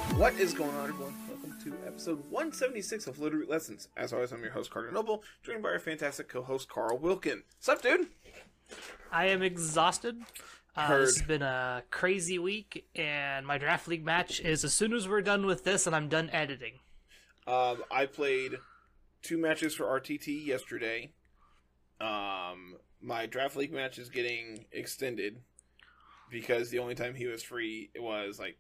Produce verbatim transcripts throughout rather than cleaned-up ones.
What is going on, everyone? Welcome to episode one seventy-six of Floater Root Lessons. As always, I'm your host, Carter Noble, joined by our fantastic co-host, Carl Wilkin. Sup, dude? I am exhausted. Uh, Heard. This has been a crazy week, and my draft league match is as soon as we're done with this and I'm done editing. Um, I played two matches for R T T yesterday. Um, my draft league match is getting extended because the only time he was free was like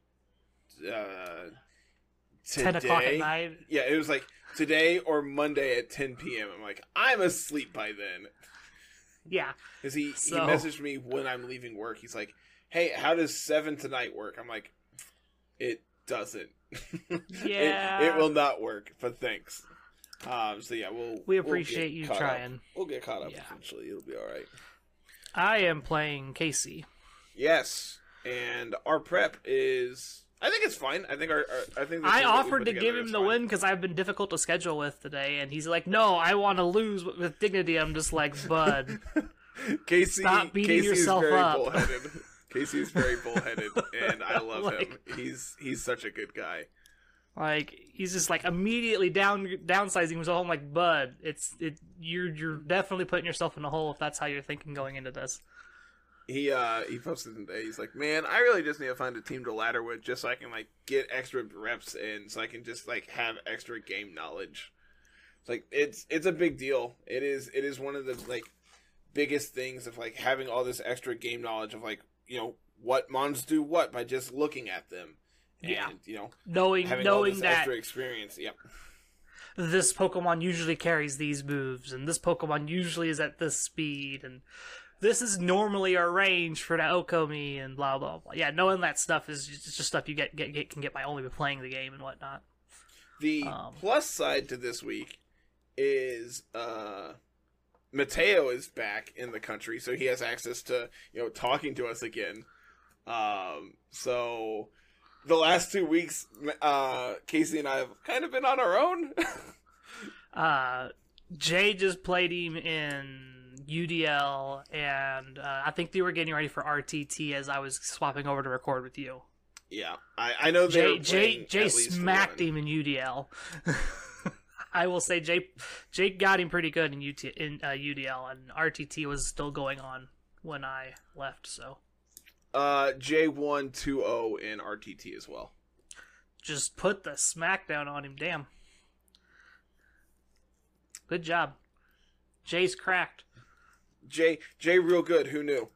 uh, today. ten o'clock at night. Yeah, it was like today or Monday at ten p.m. I'm like, I'm asleep by then. Yeah. Because he, So- he messaged me when I'm leaving work. He's like, hey, how does seven tonight work? I'm like, it doesn't. Yeah. it, it will not work, but thanks. Um, so yeah, we'll We we'll appreciate get you caught up. trying. We'll get caught up Yeah. eventually. It'll be alright. I am playing Casey. Yes, and our prep is... I think it's fine. I think our, our I think the I team that we offered put to give together him is the fine. win because I've been difficult to schedule with today, and he's like, no, I want to lose with- with dignity. I'm just like, bud, Casey, Stop beating Casey yourself is very up. bullheaded. Casey is very bullheaded, and I love Like- him. He's he's such a good guy. like he's just like immediately down downsizing himself. I'm like, bud, it's it. You're you're definitely putting yourself in a hole if that's how you're thinking going into this. He uh he posted today. He's like, man, I really just need to find a team to ladder with, just so I can like get extra reps in, so I can just like have extra game knowledge. It's like it's it's a big deal. It is it is one of the like biggest things of like having all this extra game knowledge of like, you know, what mons do what by just looking at them. And, Yeah. you know, Knowing having all knowing this that extra experience. Yep. this Pokemon usually carries these moves, and this Pokemon usually is at this speed, and this is normally our range for the Okomi, and blah blah blah. Yeah, knowing that stuff is just, it's just stuff you get, get, get can get by only by playing the game and whatnot. The Um, plus side to this week is uh Mateo is back in the country, so he has access to, you know, talking to us again. Um, so the last two weeks, uh, Casey and I have kind of been on our own. Uh, Jay just played him in U D L, and uh, I think they were getting ready for R T T as I was swapping over to record with you. Yeah, I, I know they Jay were Jay playing Jay at least smacked one. him in U D L. I will say Jay Jay got him pretty good in U T in uh, U D L, and R T T was still going on when I left. So Uh, J won two oh in R T T as well. just put the smackdown on him. Damn, good job. Jay's cracked. Jay, Jay real good, who knew?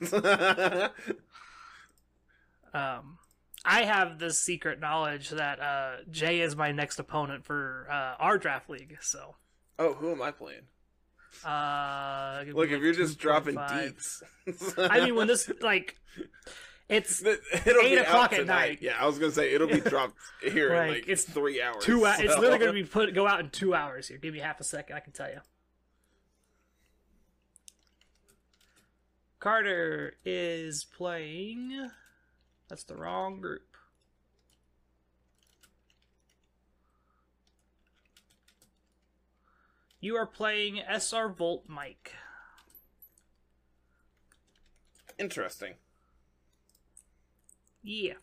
Um, I have this secret knowledge that uh, Jay is my next opponent for uh, our draft league. So, Oh, who am I playing? uh, Look, if you're just dropping two point five. deets. I mean, when this like, it's It'll eight be o'clock out at tonight. night. Yeah, I was gonna say it'll be dropped here in Like, like it's three hours. two. It's so- literally going to be put go out in two hours. Here, give me half a second. I can tell you. Carter is playing. That's the wrong group. You are playing S R Volt Mike. Interesting. Yeah.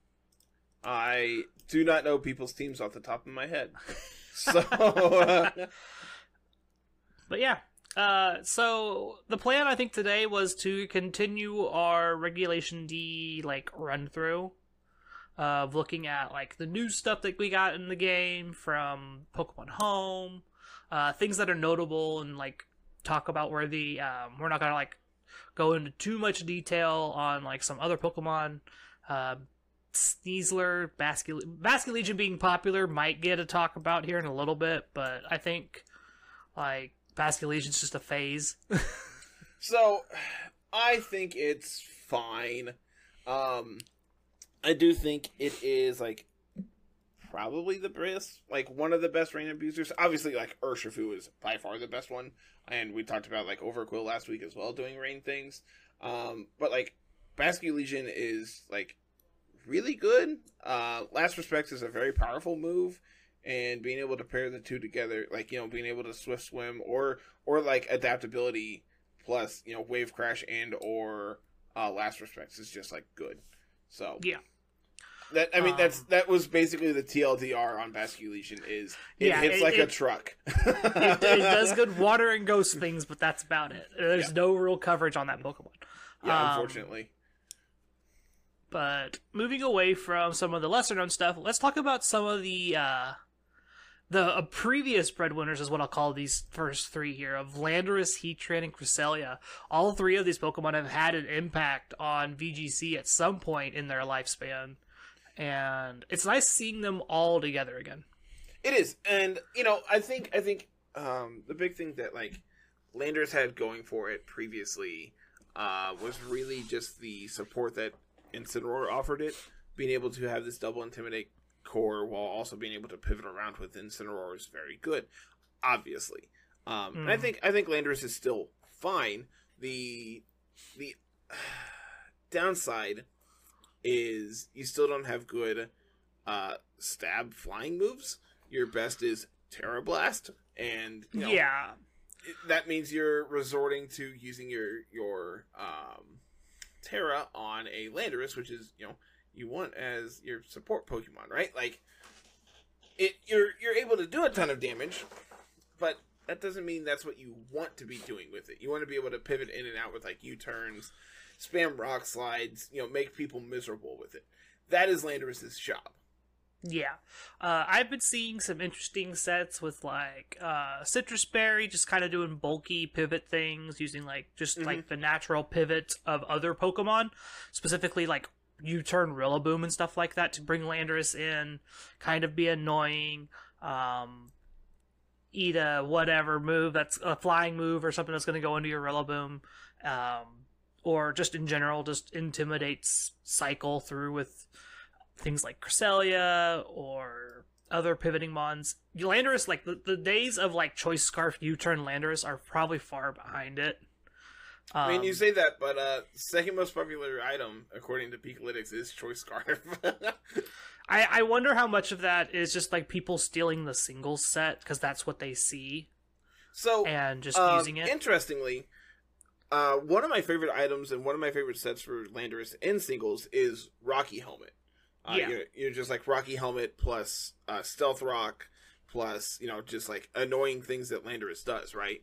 I do not know people's teams off the top of my head, so uh, But yeah. Uh, so the plan I think today was to continue our Regulation D like run through of looking at like the new stuff that we got in the game from Pokemon Home, uh, things that are notable, and like talk about where the um, we're not gonna like go into too much detail on like some other Pokemon. Uh, Sneasler, Bascu- Basculegion being popular might get a talk about here in a little bit, but I think like Basculegion's just a phase. so I think it's fine. Um, I do think it is like probably the best, like one of the best rain abusers. Obviously, like Urshifu is by far the best one, and we talked about like Overquill last week as well, doing rain things. Um, but like Basculegion is like really good. Uh, Last Respect is a very powerful move, and being able to pair the two together, like, you know, being able to swift swim or or like adaptability plus, you know, Wave Crash and or uh, Last Respects is just like good. So Yeah. That I mean, Um, that's that was basically the T L D R on Basculation. Is it Yeah, hits it- like a it- truck. it, it does good water and ghost things, but that's about it. There's Yeah. no real coverage on that Pokemon. Yeah, Um, unfortunately. But moving away from some of the lesser known stuff, let's talk about some of the uh, the uh, previous breadwinners, is what I'll call these first three here, of Landorus, Heatran, and Cresselia. All three of these Pokemon have had an impact on V G C at some point in their lifespan. And it's nice seeing them all together again. It is, and you know, I think I think um, the big thing that like Landers had going for it previously uh, was really just the support that Incineroar offered it, being able to have this double intimidate core while also being able to pivot around with Incineroar is very good, obviously. Um, mm. And I think I think Landers is still fine. The the downside is you still don't have good uh, stab flying moves. Your best is Terra Blast, and you know, yeah, it, that means you're resorting to using your your um, Terra on a Landorus, which is you know you want as your support Pokemon, right? Like it, you're you're able to do a ton of damage, but that doesn't mean that's what you want to be doing with it. You want to be able to pivot in and out with like U-turns, spam rock slides, you know, make people miserable with it. That is Landorus's job. Yeah. Uh, I've been seeing some interesting sets with like uh, Citrus Berry just kind of doing bulky pivot things, using like just mm-hmm. like the natural pivot of other Pokemon, specifically like U-turn Rillaboom and stuff like that to bring Landorus in, kind of be annoying. Um, eat a whatever move that's a flying move or something that's going to go into your Rillaboom. Um, or just in general, just intimidates cycle through with things like Cresselia or other pivoting mons. Landorus, like, the, the days of, like, Choice Scarf U-turn Landorus are probably far behind it. Um, I mean, you say that, but uh, second most popular item, according to Peakalytics, is Choice Scarf. I, I wonder how much of that is just, like, people stealing the singles set, because that's what they see. So, and just uh, using it. Interestingly, Uh, one of my favorite items and one of my favorite sets for Landorus in singles is Rocky Helmet. Uh, yeah. You're, you're just like Rocky Helmet plus uh, Stealth Rock plus, you know, just like annoying things that Landorus does, right?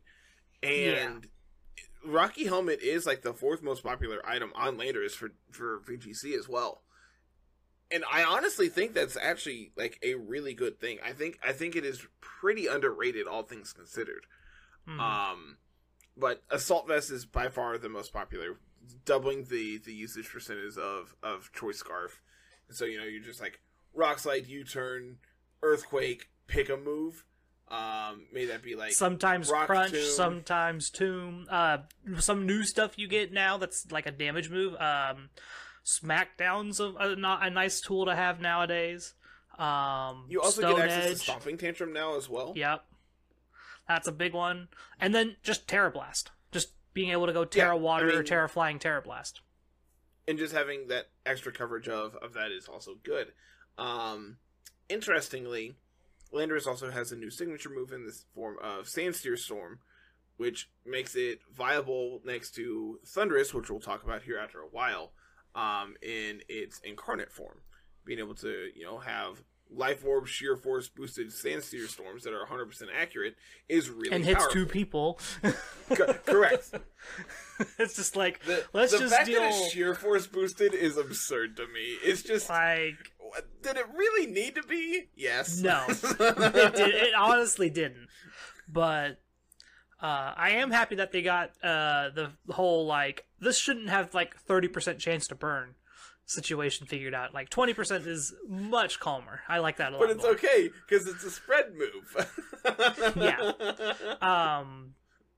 And yeah. Rocky Helmet is like the fourth most popular item on Landorus for, for V G C as well. And I honestly think that's actually like a really good thing. I think I think it is pretty underrated, all things considered. Mm-hmm. Um. But Assault Vest is by far the most popular, doubling the, the usage percentage of, of Choice Scarf. And so, you know, you're just like, Rock Slide, U-turn, Earthquake, pick a move. Um, may that be like... Sometimes Rock Crunch, Tomb. sometimes Tomb. Uh, some new stuff you get now that's like a damage move. Um, Smackdown's a, a, not a nice tool to have nowadays. Um, you also Stone get access Edge. to Stomping Tantrum now as well. Yep. That's a big one. And then just Terra Blast. Just being able to go Terra Yeah, Water, I mean- Terra Flying, Terra Blast. And just having that extra coverage of, of that is also good. Um, interestingly, Landorus also has a new signature move in this form of Sandsteer Storm, which makes it viable next to Thundurus, which we'll talk about here after a while, um, in its incarnate form. Being able to, you know, have Life Orb, Sheer Force boosted Sandsteer Storms that are one hundred percent accurate is really And hits powerful. two people. Co- correct. It's just like, The, let's the just fact deal... that it's Sheer Force boosted is absurd to me. It's just... Like... Did it really need to be? Yes. No. it, did, it honestly didn't. But uh, I am happy that they got uh, the whole, like, this shouldn't have, like, thirty percent chance to burn situation figured out. Like, twenty percent is much calmer. I like that a lot But it's more. okay, because it's a spread move. Yeah. Um...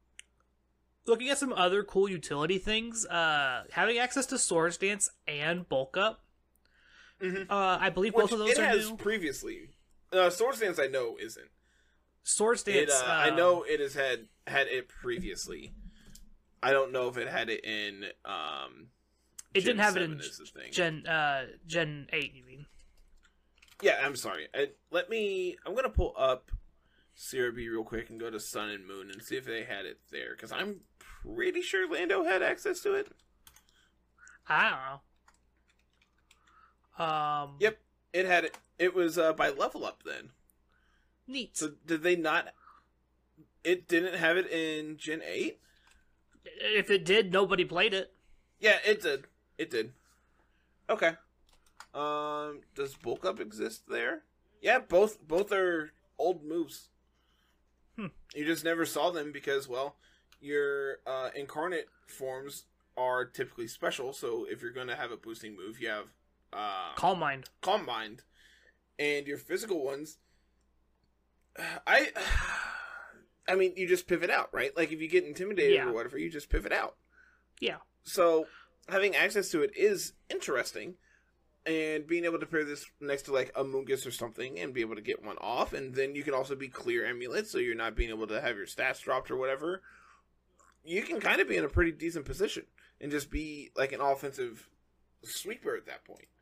Looking at some other cool utility things, uh, having access to Swords Dance and Bulk Up. Mm-hmm. Uh, I believe Which both of those it are has new. previously. Uh, Swords Dance I know isn't. Swords It, Dance. uh, uh, I know it has had had it previously. I don't know if it had it in. Um, It Gen didn't have it seven in is the thing. Gen uh, Gen eight. You mean? Yeah, I'm sorry. I, let me. I'm gonna pull up C R B real quick and go to Sun and Moon and see if they had it there, because I'm pretty sure Lando had access to it. I don't know. Um, Yep, it had it. It was uh, by level up then. Neat. So did they not? It didn't have it in Gen eight. If it did, nobody played it. Yeah, it did. It did. Okay. Um, does bulk up exist there? Yeah, both both are old moves. Hmm. You just never saw them because, well, your uh, incarnate forms are typically special. So if you're going to have a boosting move, you have uh, Calm Mind. Calm Mind, and your physical ones. I, I mean, you just pivot out, right? Like if you get intimidated Yeah. or whatever, you just pivot out. Yeah. So having access to it is interesting. And being able to pair this next to like a Mungus or something and be able to get one off. And then you can also be clear amulet, so you're not being able to have your stats dropped or whatever. You can kind of be in a pretty decent position and just be like an offensive sweeper at that point.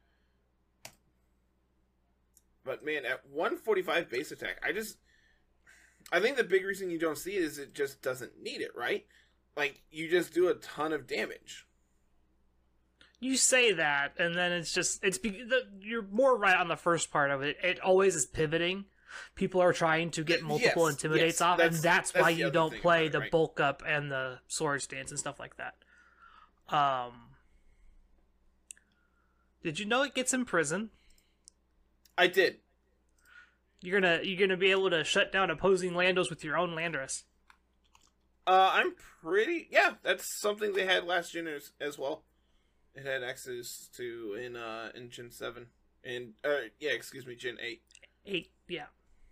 But man, at one forty-five base attack, I just... I think the big reason you don't see it is it just doesn't need it, right? Like, you just do a ton of damage. You say that, and then it's just it's be, the, you're more right on the first part of it. It always is pivoting. People are trying to get multiple Yes, intimidates yes, off, that's- and that's, that's why the you other don't thing play about it, the right? bulk up and the sword stance and stuff like that. Um, did you know it gets in prison? I did. You're gonna you're gonna be able to shut down opposing Landos with your own Landorus. Uh, I'm pretty... Yeah, that's something they had last gen as, as well. It had access to in uh in Gen seven. And, uh, yeah, excuse me, Gen eight. Eight, yeah.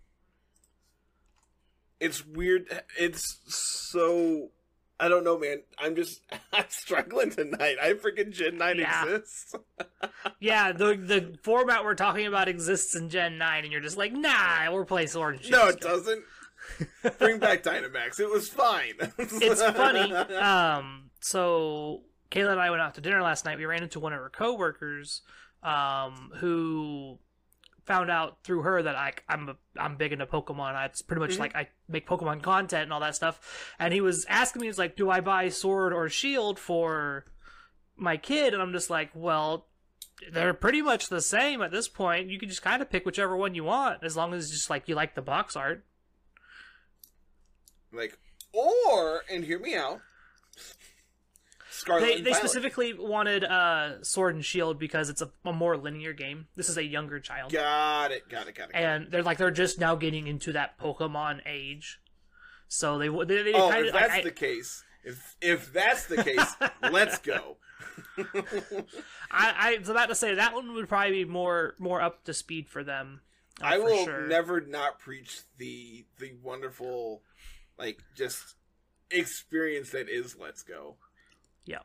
It's weird. It's so... I don't know, man. I'm just... I'm struggling tonight. I freaking Gen nine Yeah. exists. Yeah, the the format we're talking about exists in Gen nine, and you're just like, nah, we're playing Sword and Shield. No, it doesn't. Bring back Dynamax. It was fine. It's funny. Um, so Kayla and I went out to dinner last night. We ran into one of her coworkers, um, who found out through her that I, I'm a, I'm big into Pokemon. It's pretty much Mhm. like I make Pokemon content and all that stuff. And he was asking me, he's like, "Do I buy Sword or Shield for my kid?" And I'm just like, "Well, they're pretty much the same at this point. You can just kind of pick whichever one you want, as long as just like you like the box art." Like, or, and hear me out, Scarlet They and they Violet. specifically wanted uh, Sword and Shield because it's a, a more linear game. This is a younger child, Got it, got it, got it. Got it. and they're like they're just now getting into that Pokemon age. So they they, they Oh, kind if of that's like, the case, if if that's the case, let's go. I, I was about to say that one would probably be more more up to speed for them. uh, I for will sure. never not preach the the wonderful, like, just experience that is Let's Go. Yeah.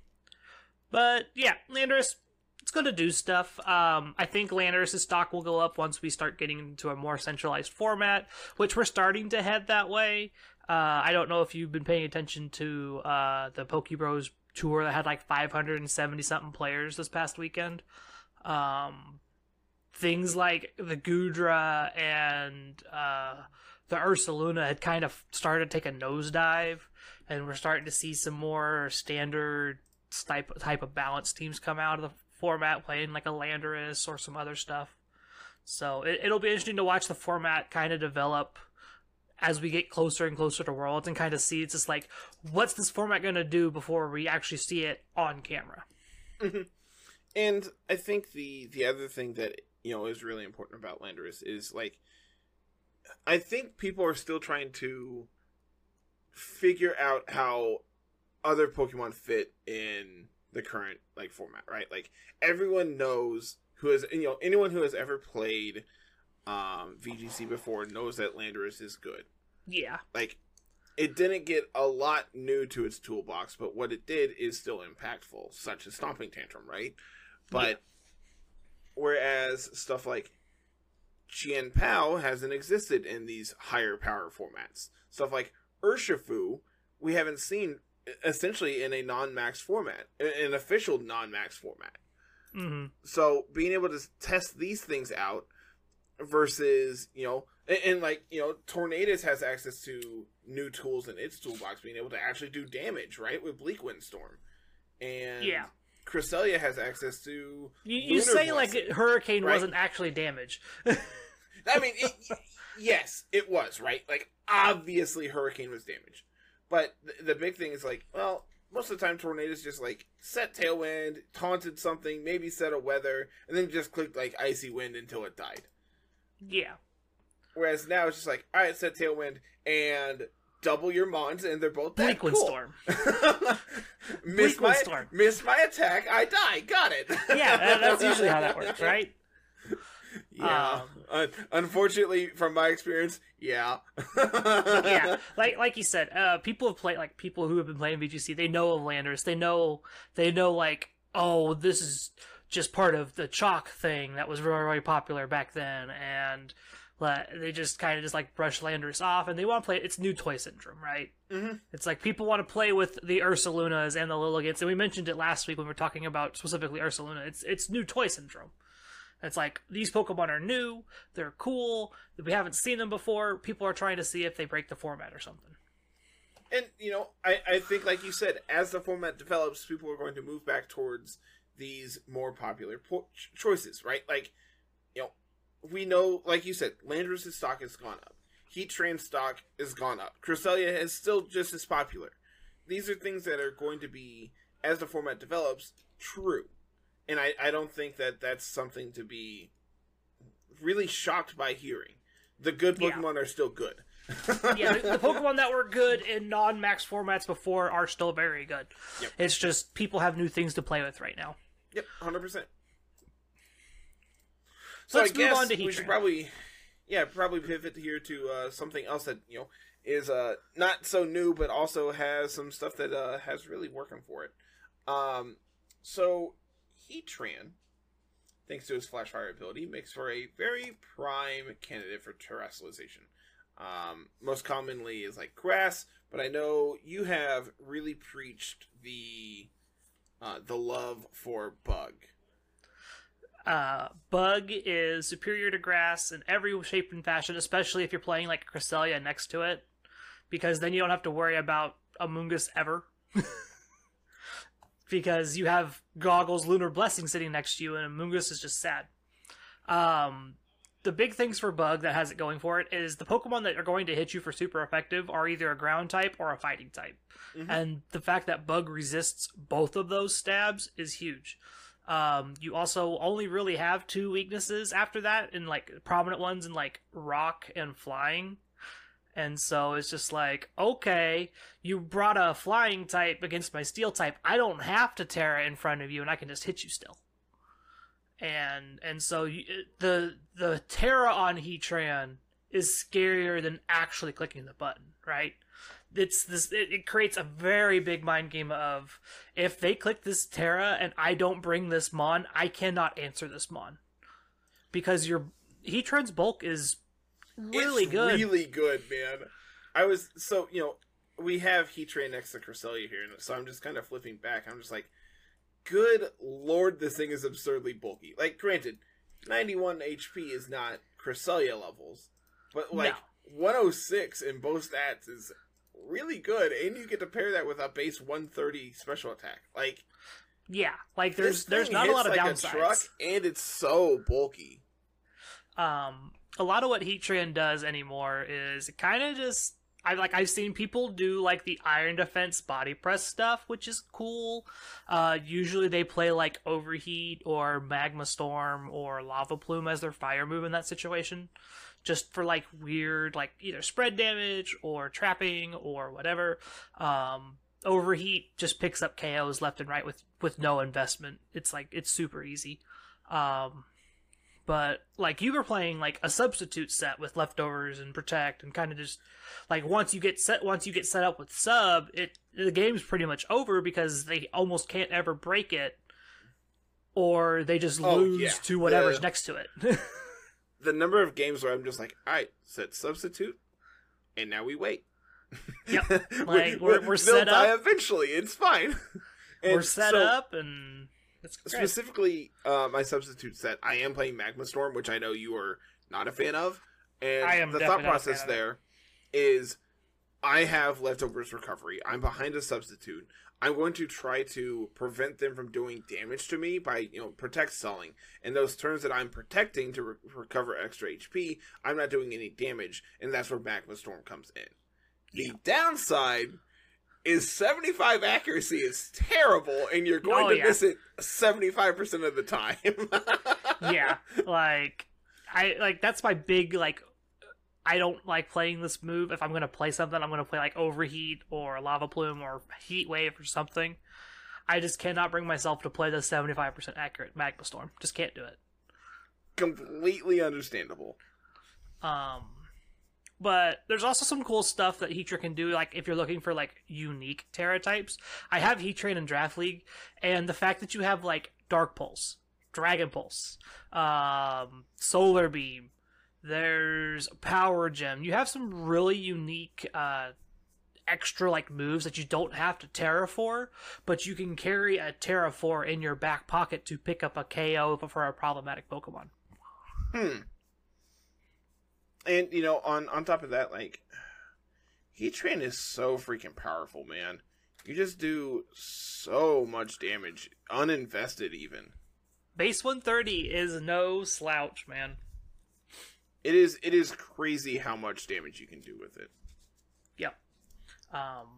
But yeah, Landorus, it's going to do stuff. Um, I think Landorus' stock will go up once we start getting into a more centralized format, which we're starting to head that way. Uh, I don't know if you've been paying attention to uh, the Pokebros tour that had like five hundred seventy something players this past weekend. Um, things like the Gudra and uh, the Ursaluna had kind of started to take a nosedive, and we're starting to see some more standard type type of balanced teams come out of the format, playing like a Landorus or some other stuff. So it, it'll be interesting to watch the format kind of develop as we get closer and closer to Worlds, and kind of see it's just like, what's this format going to do before we actually see it on camera? Mm-hmm. And I think the the other thing that, you know, is really important about Landorus is, like, I think people are still trying to figure out how other Pokemon fit in the current, like, format, right? Like, everyone knows who has, you know, anyone who has ever played um, V G C before knows that Landorus is good. Yeah. Like, it didn't get a lot new to its toolbox, but what it did is still impactful, such as Stomping Tantrum, right? But, Yeah. whereas stuff like Chien Pao hasn't existed in these higher power formats. Stuff like Urshifu, we haven't seen essentially in a non-max format, an official non-max format. Mm-hmm. So being able to test these things out versus, you know, and, and like, you know, Tornadus has access to new tools in its toolbox, being able to actually do damage, right, with Bleak Windstorm. And Yeah. Cresselia has access to. You, you say Blessing, like Hurricane right? wasn't actually damage. I mean, it, yes, it was, right? Like, obviously Hurricane was damaged. But the, the big thing is, like, well, most of the time Tornadoes just, like, set Tailwind, taunted something, maybe set a weather, and then just clicked, like, Icy Wind until it died. Yeah. Whereas now it's just like, alright, set Tailwind, and double your Mons, and they're both dead. Bleakwind Cool. Storm. missed, my, Storm. missed my attack, I die, got it. Yeah, that, that's usually how that works, right? Yeah. Um, Un- unfortunately, from my experience, yeah. yeah, like like you said, uh, people have played like people who have been playing V G C. They know of Landers. They know they know like, oh, this is just part of the chalk thing that was really really popular back then, and like, they just kind of just like brush Landers off, and they want to play. It's new toy syndrome, right? Mm-hmm. It's like people want to play with the Ursalunas and the Lilligants, and we mentioned it last week when we were talking about specifically Ursaluna. It's it's new toy syndrome. It's like, these Pokemon are new, they're cool, we haven't seen them before, people are trying to see if they break the format or something. And, you know, I, I think, like you said, as the format develops, people are going to move back towards these more popular po- choices, right? Like, you know, we know, like you said, Landorus' stock has gone up. Heatran's stock has gone up. Cresselia is still just as popular. These are things that are going to be, as the format develops, true. And I, I don't think that that's something to be really shocked by hearing. The good Pokemon yeah. are still good. yeah, the, the Pokemon that were good in non-max formats before are still very good. Yep. It's just people have new things to play with right now. Yep, one hundred percent. So Let's I guess move on to we Heatran. should probably, yeah, probably pivot here to uh, something else that, you know, is uh, not so new, but also has some stuff that uh, has really working for it. Um, so... Heatran, thanks to his Flash Fire ability, makes for a very prime candidate for terrestrialization. Um, most commonly is like grass, but I know you have really preached the uh, the love for bug. Uh, bug is superior to grass in every shape and fashion, especially if you're playing like Cresselia next to it, because then you don't have to worry about Amoonguss ever. Because you have Goggles Lunar Blessing sitting next to you, and Amoonguss is just sad. Um, the big things for Bug that has it going for it is the Pokemon that are going to hit you for super effective are either a ground type or a fighting type. Mm-hmm. And the fact that Bug resists both of those stabs is huge. Um, you also only really have two weaknesses after that, in like prominent ones in like rock and flying. And so it's just like, okay, you brought a flying type against my steel type. I don't have to Terra in front of you, and I can just hit you still. And and so you, the the Terra on Heatran is scarier than actually clicking the button, right? It's this. It, it creates a very big mind game of, if they click this Terra and I don't bring this Mon, I cannot answer this Mon, because your Heatran's bulk is really it's good. Really good, man. I was so you know we have Heatran next to Cresselia here, and so I'm just kind of flipping back. I'm just like, good lord, this thing is absurdly bulky. Like, granted, ninety-one H P is not Cresselia levels, but like no. one oh six in both stats is really good, and you get to pair that with a base one thirty special attack. Like, yeah, like there's there's not a lot of like downsides. A truck, and it's so bulky. Um. A lot of what Heatran does anymore is kind of just, I like I've seen people do like the Iron Defense body press stuff, which is cool. Uh, usually they play like Overheat or Magma Storm or Lava Plume as their fire move in that situation, just for like weird like either spread damage or trapping or whatever. Um, Overheat just picks up K Os left and right with with no investment. It's like it's super easy. Um, But, like, you were playing, like, a substitute set with leftovers and protect, and kind of just, like, once you get set once you get set up with sub, it the game's pretty much over, because they almost can't ever break it, or they just oh, lose yeah. to whatever's the, next to it. The number of games where I'm just like, alright, set substitute, and now we wait. Yep. Like, we're, we're set they'll die up. eventually, it's fine. And we're set so, up, and... Specifically, uh, my substitute set, I am playing Magma Storm, which I know you are not a fan of. And I am the definitely thought process not a fan of there is I have leftovers recovery. I'm behind a substitute. I'm going to try to prevent them from doing damage to me by, you know, protect selling. And those turns that I'm protecting to re- recover extra H P, I'm not doing any damage, and that's where Magma Storm comes in. Yeah. The downside is seventy-five accuracy is terrible, and you're going Oh, to yeah. miss it seventy-five percent of the time. Yeah, like I like that's my big like. I don't like playing this move. If I'm gonna play something, I'm gonna play like Overheat or Lava Plume or Heat Wave or something. I just cannot bring myself to play the seventy-five percent accurate Magma Storm. Just can't do it. Completely understandable. Um, but there's also some cool stuff that Heatran can do. Like if you're looking for like unique Terra types, I have Heatran in Draft League, and the fact that you have like Dark Pulse, Dragon Pulse, um, Solar Beam. There's Power Gem. You have some really unique uh, extra like moves that you don't have to Terra for, but you can carry a Terra for in your back pocket to pick up a K O for a problematic Pokemon. Hmm. And, you know, on, on top of that, like, Heatran is so freaking powerful, man. You just do so much damage, uninvested even. Base one thirty is no slouch, man. It is it is crazy how much damage you can do with it. Yep. Um,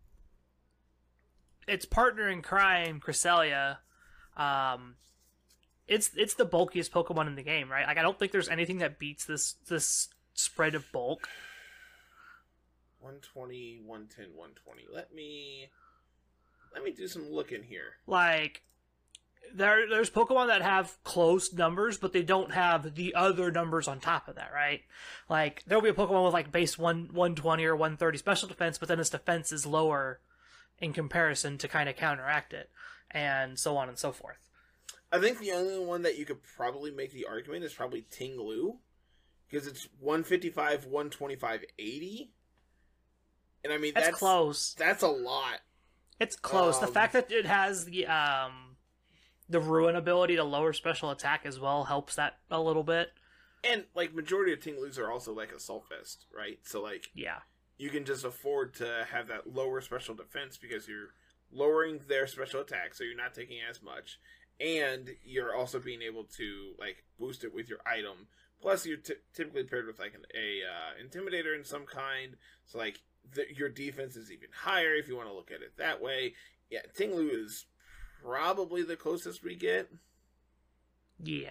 its partner in crime, Cresselia, um, it's it's the bulkiest Pokemon in the game, right? Like I don't think there's anything that beats this this spread of bulk. one twenty, one ten, one twenty. Let me let me do some looking here. Like there there's Pokemon that have close numbers, but they don't have the other numbers on top of that, right? Like there'll be a Pokemon with like base one one twenty or one thirty special defense, but then its defense is lower in comparison to kind of counteract it, and so on and so forth. I think the only one that you could probably make the argument is probably Ting Lu, because it's one fifty-five, one twenty-five, eighty. And I mean That's, that's close. That's a lot. It's close. Um, the fact that it has the um the Ruin ability to lower special attack as well helps that a little bit. And like majority of Ting Lus are also like Assault Vest, right? So like Yeah. you can just afford to have that lower special defense because you're lowering their special attack, so you're not taking as much, and you're also being able to like boost it with your item. Plus, you're t- typically paired with like an a uh, intimidator in some kind, so like the, your defense is even higher if you want to look at it that way. Yeah, Ting Lu is probably the closest we get. Yeah.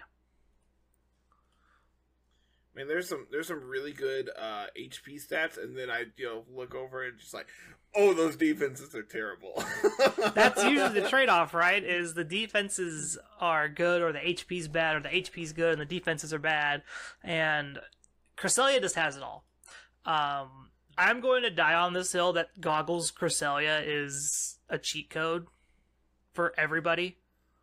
I mean, there's some there's some really good uh, H P stats, and then I you know look over and just like, oh, those defenses are terrible. That's usually the trade-off, right? Is the defenses are good or the H P's bad, or the H P's good and the defenses are bad. And Cresselia just has it all. Um, I'm going to die on this hill that Goggles Cresselia is a cheat code for everybody.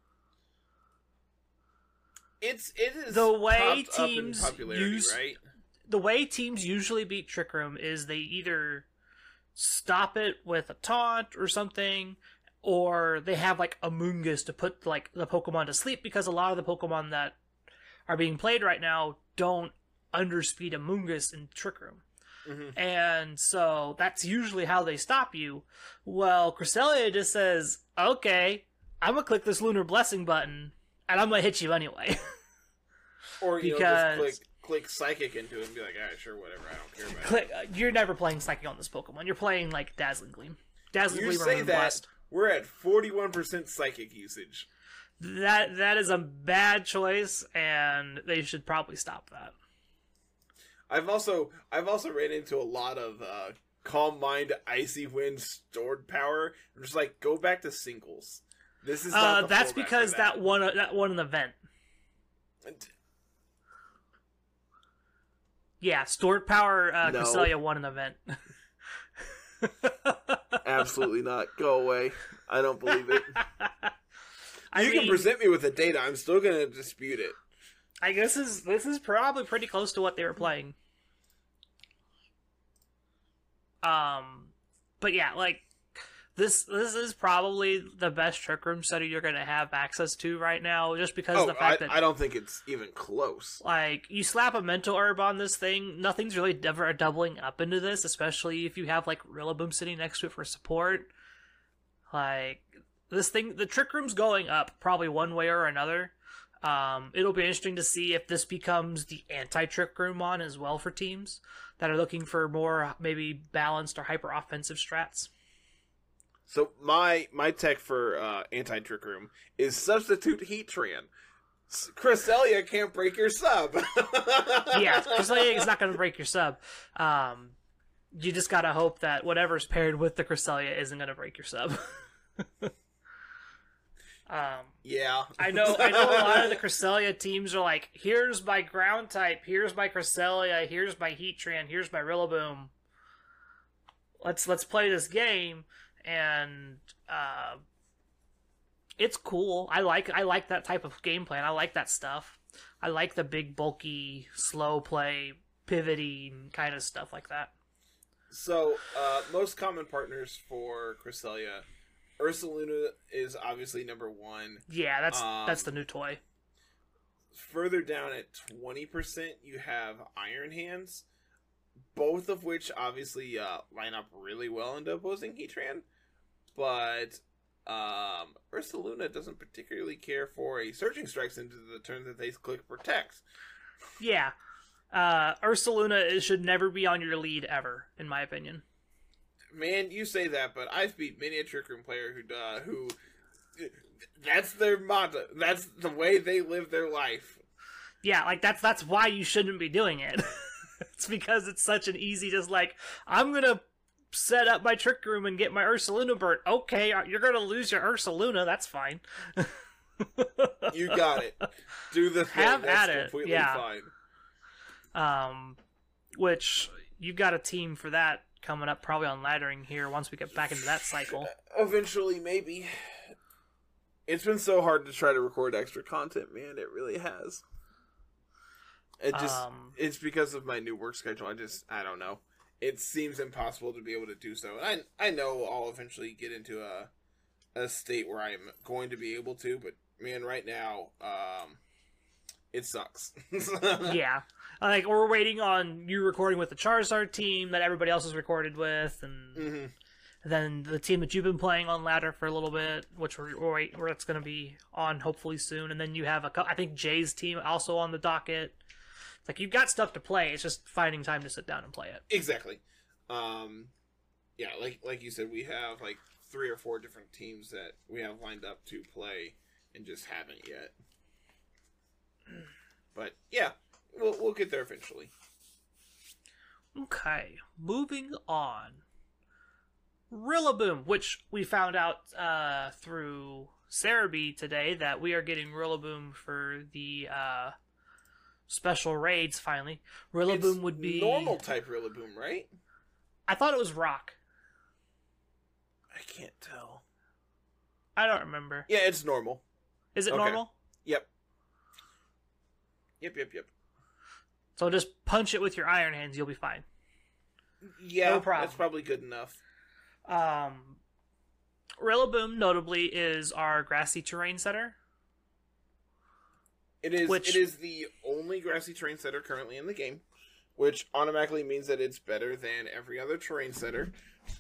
It's it is The way popped up in teams popularity, use- right? The way teams usually beat Trick Room is they either stop it with a taunt or something, or they have like a Moongus to put like the Pokemon to sleep, because a lot of the Pokemon that are being played right now don't underspeed a Moongus in Trick Room. Mm-hmm. And so that's usually how they stop you. Well, Cresselia just says, okay, I'm gonna click this Lunar Blessing button, and I'm gonna hit you anyway. Or you because- know, just click click Psychic into it and be like, ah, sure, whatever, I don't care about it. Click, uh, you're never playing Psychic on this Pokemon. You're playing like Dazzling Gleam. Dazzling You Gleam or say Moon that Blast. we're at forty-one percent Psychic usage. That that is a bad choice, and they should probably stop that. I've also I've also ran into a lot of uh, Calm Mind, Icy Wind, Stored Power. I'm just like, go back to singles. This is not Uh, the that's format because for that won a, that won an event. that. Yeah, Stored Power uh, No. Cresselia won an event. Absolutely not. Go away. I don't believe it. I you mean, can present me with the data. I'm still going to dispute it. I guess this is this is probably pretty close to what they were playing. Um, but yeah, like this this is probably the best Trick Room study you're going to have access to right now, just because oh, of the fact I, that I don't think it's even close. like you slap a mental herb on this thing, nothing's really ever doubling up into this, especially if you have like Rillaboom sitting next to it for support. Like this thing, the Trick Room's going up probably one way or another. Um, it'll be interesting to see if this becomes the anti-Trick Room mon as well for teams that are looking for more maybe balanced or hyper offensive strats. So my my tech for uh, anti-Trick Room is substitute Heatran. Cresselia can't break your sub. Yeah, Cresselia is not going to break your sub. Um, you just gotta hope that whatever's paired with the Cresselia isn't going to break your sub. Um, yeah, I know. I know. A lot of the Cresselia teams are like, "Here's my ground type. Here's my Cresselia. Here's my Heatran. Here's my Rillaboom. Let's let's play this game." And uh, it's cool. I like I like that type of game plan. I like that stuff. I like the big, bulky, slow play, pivoting kind of stuff like that. So, uh, most common partners for Cresselia. Ursaluna is obviously number one. Yeah, that's um, that's the new toy. Further down at twenty percent, you have Iron Hands, both of which obviously uh, line up really well into opposing Heatran. But um, Ursaluna doesn't particularly care for a Surging Strikes into the turn that they click Protect. Yeah. Uh, Ursaluna should never be on your lead ever, in my opinion. Man, you say that, but I've beat many a Trick Room player who, uh, who, that's their motto. That's the way they live their life. Yeah, like, that's that's why you shouldn't be doing it. It's because it's such an easy, just like, I'm gonna set up my Trick Room and get my Ursaluna burnt. Okay, you're gonna lose your Ursaluna, that's fine. You got it. Do the thing. Have That's at it, completely yeah. fine. Um, which, you've got a team for that coming up probably on laddering here once we get back into that cycle. Eventually, maybe. It's been so hard to try to record extra content, man. It really has. It just, Um, it's because of my new work schedule. I just, I don't know. It seems impossible to be able to do so. And I, I know I'll eventually get into a, a state where I'm going to be able to, but man, right now, um, it sucks. Yeah. Like, we're waiting on you recording with the Charizard team that everybody else is recorded with, and Mm-hmm. then the team that you've been playing on ladder for a little bit, which we're, we're wait, where it's going to be on hopefully soon, and then you have a, cou- I think Jay's team also on the docket. It's like, you've got stuff to play, it's just finding time to sit down and play it. Exactly. Um, yeah, like like you said, we have like three or four different teams that we have lined up to play and just haven't yet. But yeah, we'll we'll get there eventually. Okay, moving on. Rillaboom, which we found out uh, through Cerebi today that we are getting Rillaboom for the uh, special raids finally. Rillaboom It's would be normal type Rillaboom, right? I thought it was rock. I can't tell. I don't remember. Yeah, it's normal. Is it Okay. normal? Yep. Yep, yep, yep. So just punch it with your Iron Hands, you'll be fine. Yeah, No problem. that's probably good enough. Um, Rillaboom, notably, is our grassy terrain setter. It is Which- it is the only grassy terrain setter currently in the game, which automatically means that it's better than every other terrain setter.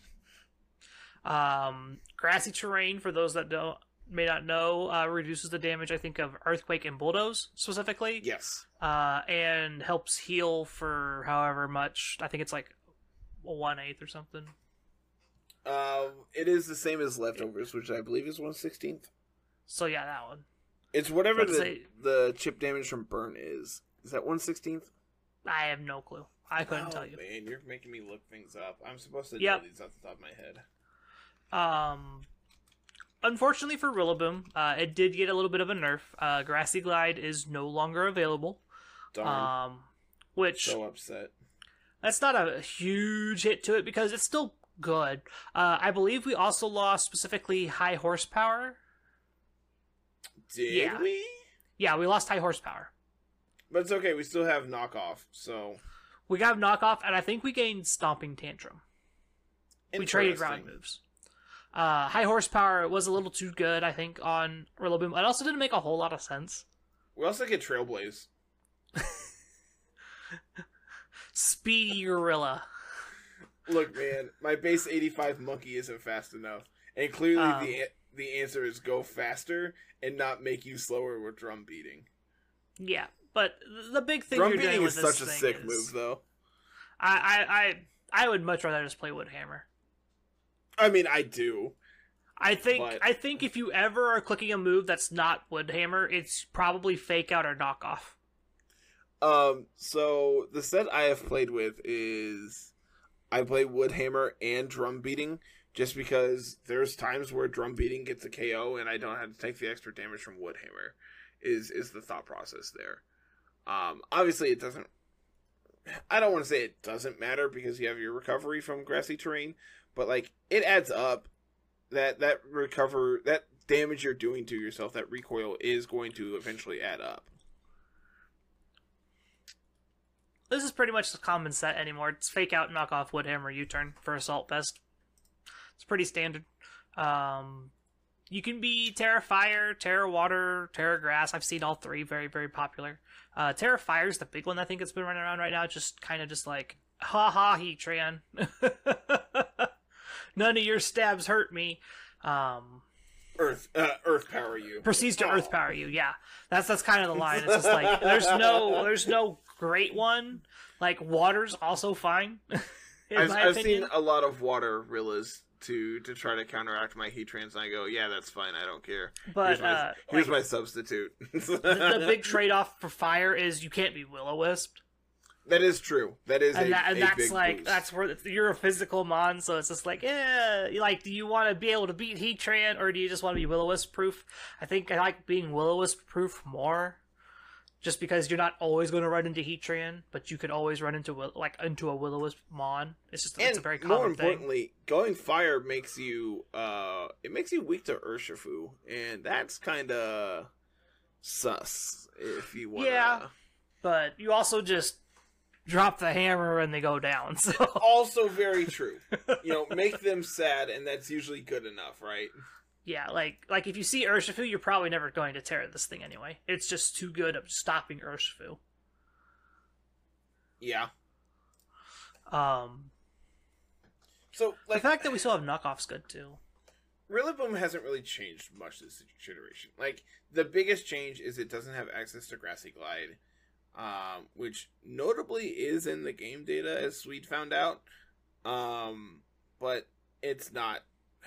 Um, grassy terrain, for those that don't may not know, uh, reduces the damage, I think, of Earthquake and Bulldoze, specifically. Yes. Uh, and helps heal for however much. I think it's like a one-eighth or something. Um, it is the same as Leftovers, which I believe is one sixteenth. So yeah, that one. It's whatever Let's the, say- the chip damage from burn is. Is that one sixteenth? I have no clue. I couldn't Oh, tell you. man, you're making me look things up. I'm supposed to Yep. know these off the top of my head. Um, unfortunately for Rillaboom, uh, it did get a little bit of a nerf. Uh, Grassy Glide is no longer available. Darn. Um, which so upset. that's not a huge hit to it because it's still good. Uh, I believe we also lost specifically high horsepower. Did yeah. we? Yeah, we lost high horsepower. But it's okay. We still have knockoff, so... We got knockoff, and I think we gained Stomping Tantrum. We traded ground Interesting. moves. Uh, high horsepower was a little too good, I think, on Rillaboom. It also didn't make a whole lot of sense. We also get Trailblaze. Speedy Gorilla. Look, man, my base eighty-five monkey isn't fast enough, and clearly um, the the answer is go faster and not make you slower with drum beating. Yeah, but the big thing drum you're doing beating with is this such a thing sick is, move, though. I, I I I would much rather just play Woodhammer. I mean, I do. I think but... I think if you ever are clicking a move that's not Woodhammer, it's probably Fake Out or Knockoff. Um, so the set I have played with is I play Woodhammer and drum beating just because there's times where drum beating gets a K O and I don't have to take the extra damage from Woodhammer is is the thought process there. Um, obviously it doesn't I don't want to say it doesn't matter because you have your recovery from grassy terrain, but like it adds up that that recover that damage you're doing to yourself, that recoil is going to eventually add up. This is pretty much the common set anymore. It's Fake Out, Knockoff, Woodhammer, U-Turn for Assault Vest. It's pretty standard. Um, you can be Terra Fire, Terra Water, Terra Grass. I've seen all three. Very, very popular. Uh, Terra Fire is the big one I think that's been running around right now. Just kind of just like, ha ha, Heatran. None of your stabs hurt me. Um... Earth, uh, Earth power you. Proceeds to oh. Earth power you. Yeah, that's that's kind of the line. It's just like there's no there's no great one. Like water's also fine. in I've, my I've opinion. seen a lot of water Rillas to to try to counteract my Heatrans, and I go, yeah, that's fine. I don't care. But here's my, uh, here's like, my substitute. the, the big trade off for fire is you can't be Will-O-Wisp. That is true. That is and a, that, and a that's big like boost. that's where you're a physical mon, so it's just like, eh, like, do you want to be able to beat Heatran or do you just want to be Will-O-Wisp proof? I think I like being Will-O-Wisp proof more, just because you're not always going to run into Heatran, but you could always run into like into a Will-O-Wisp mon. It's just and it's a very common more importantly, thing. going fire makes you uh, it makes you weak to Urshifu, and that's kind of sus if you want. Yeah, but you also just drop the hammer and they go down. So also very true. You know, make them sad, and that's usually good enough, right? Yeah, like like if you see Urshifu, you're probably never going to tear this thing anyway. It's just too good at stopping Urshifu. Yeah. Um. So like, the fact that we still have knockoffs good too. Rillaboom hasn't really changed much this generation. Like the biggest change is it doesn't have access to Grassy Glide. Um, which notably is in the game data, as Sweet found out. Um, but it's not.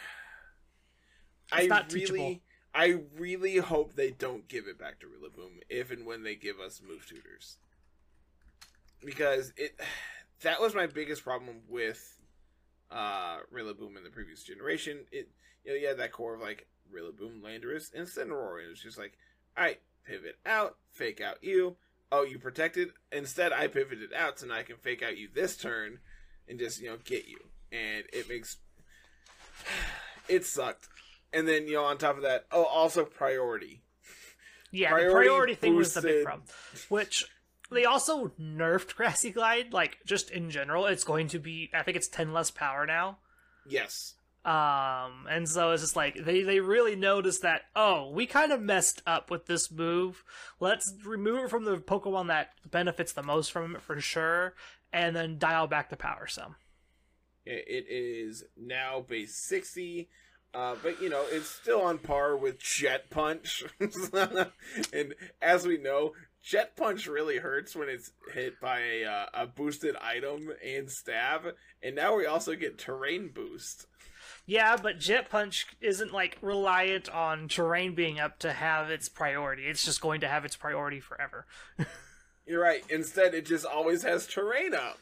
It's I not really, teachable. I really hope they don't give it back to Rillaboom if and when they give us move tutors, because it that was my biggest problem with uh, Rillaboom in the previous generation. It you know you had that core of like Rillaboom, Landorus, and Cineroar, and it was just like, all right, pivot out, fake out you. Oh, you protected? Instead, I pivoted out so now I can fake out you this turn and just, you know, get you. And it makes... It sucked. And then, you know, on top of that, oh, also priority. Yeah, priority the priority thing was the big boosted. problem. Which, they also nerfed Grassy Glide, like, just in general. It's going to be, I think it's ten less power now. Yes. Um, and so it's just like, they, they really noticed that, oh, we kind of messed up with this move. Let's remove it from the Pokemon that benefits the most from it for sure, and then dial back the power some. It is now base sixty, uh, but, you know, it's still on par with Jet Punch. And as we know, Jet Punch really hurts when it's hit by a, uh, a boosted item and stab, and now we also get Terrain Boost. Yeah, but Jet Punch isn't, like, reliant on terrain being up to have its priority. It's just going to have its priority forever. You're right. Instead, it just always has terrain up.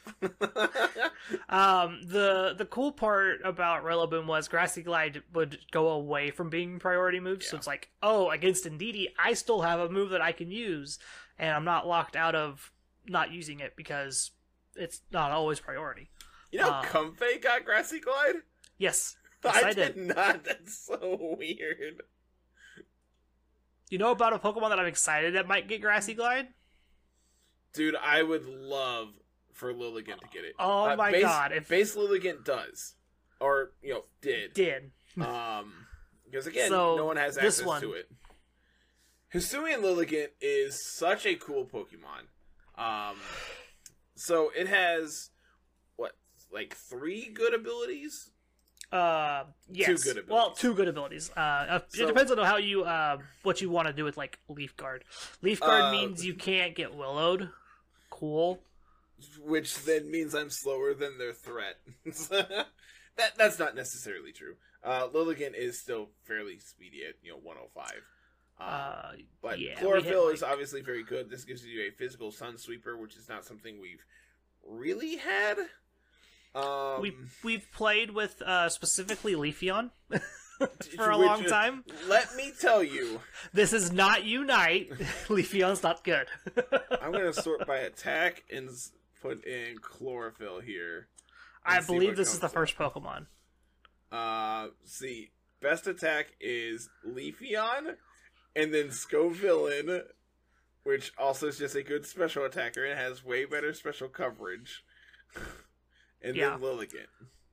um, the the cool part about Rillaboom was Grassy Glide would go away from being priority moves. Yeah. So it's like, oh, against Indeedee, I still have a move that I can use, and I'm not locked out of not using it because it's not always priority. You know, um, Comfey got Grassy Glide? Yes. Yes, I, I did. did not. That's so weird. You know about a Pokemon that I'm excited that might get Grassy Glide? Dude, I would love for Lilligant to get it. Oh uh, my base, god. If base Lilligant does. Or, you know, did. Did. Um, because again, So, no one has this access one. to it. Hisuian Lilligant is such a cool Pokemon. Um, so it has what, like three good abilities? Uh, yes. Two good abilities. Well, two good abilities. Uh, So- it depends on how you uh what you want to do with like Leaf Guard. Leaf Guard Uh, means you can't get Willowed. Cool. Which then means I'm slower than their threat. that that's not necessarily true. Uh, Lilligant is still fairly speedy at you know one oh five. Um, Uh, but yeah, we Chlorophyll hit, is like- obviously very good. This gives you a physical Sun Sweeper, which is not something we've really had. Um, we we've played with uh specifically Leafeon for a which long is- time. Let me tell you, This is not Unite. Leafeon's not good. I'm going to sort by attack and s- put in Chlorophyll here. I and see believe what this is the comes first Pokemon. Uh, see, best attack is Leafeon, and then Scovillain, which also is just a good special attacker and has way better special coverage. and Yeah. then Lilligant.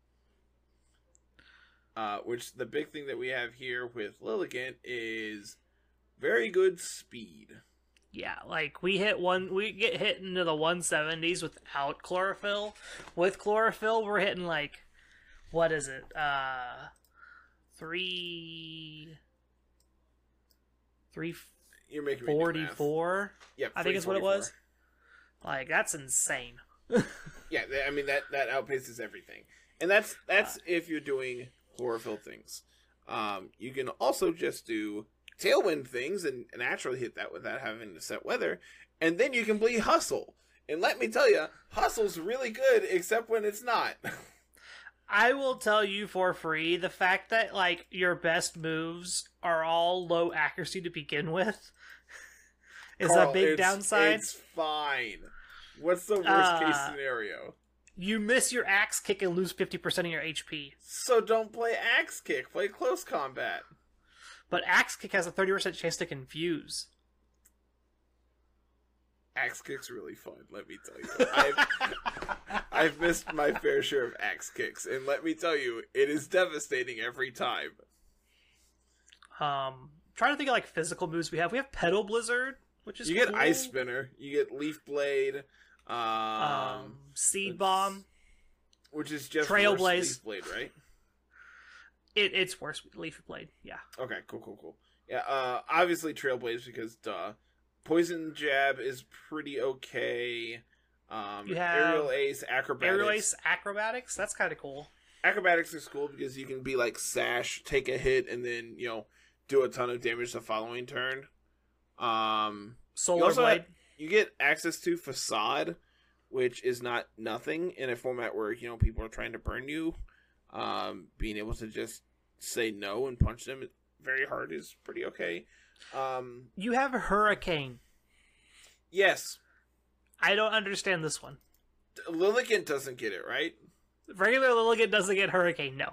Uh, which the big thing that we have here with Lilligant is very good speed. Yeah, like we hit one, we get hit into the one seventies without Chlorophyll. With Chlorophyll, we're hitting like, what is it? Uh, three, three You're making me do math. forty-four. Yep, I think it's what it three forty-four. was. Like that's insane. Yeah, th- I mean that that outpaces everything, and that's that's if you're doing chlorophyll things. Um, you can also just do tailwind things and, and naturally hit that without having to set weather, and then you can bleed hustle. And let me tell you, hustle's really good, except when it's not. I will tell you for free, the fact that like your best moves are all low accuracy to begin with is Carl, a big it's- downside. It's fine. What's the worst Uh, case scenario? You miss your axe kick and lose fifty percent of your H P. So don't play axe kick. Play close combat. But axe kick has a thirty percent chance to confuse. Axe kick's really fun. Let me tell you. I've, I've missed my fair share of axe kicks, and let me tell you, it is devastating every time. Um, trying to think of like physical moves we have. We have Petal Blizzard, which is You get cool. Ice Spinner, you get Leaf Blade, um, um, Seed it's- Bomb. which is just Trailblaze. worse Leaf Blade, right? It it's worse with Leaf Blade. Yeah. Okay, cool, cool, cool. Yeah, uh, obviously Trailblaze because duh. Poison Jab is pretty okay. Um, You have Aerial Ace, Acrobatics. Aerial Ace Acrobatics. That's kind of cool. Acrobatics is cool because you can be like Sash, take a hit, and then you know do a ton of damage the following turn. Um, Solar also Blade. have- you get access to Facade, which is not nothing in a format where you know people are trying to burn you. Um, being able to just say no and punch them very hard is pretty okay. Um, You have Hurricane. yes, I don't understand this one. Lilligant doesn't get it right. Regular Lilligant doesn't get Hurricane. No.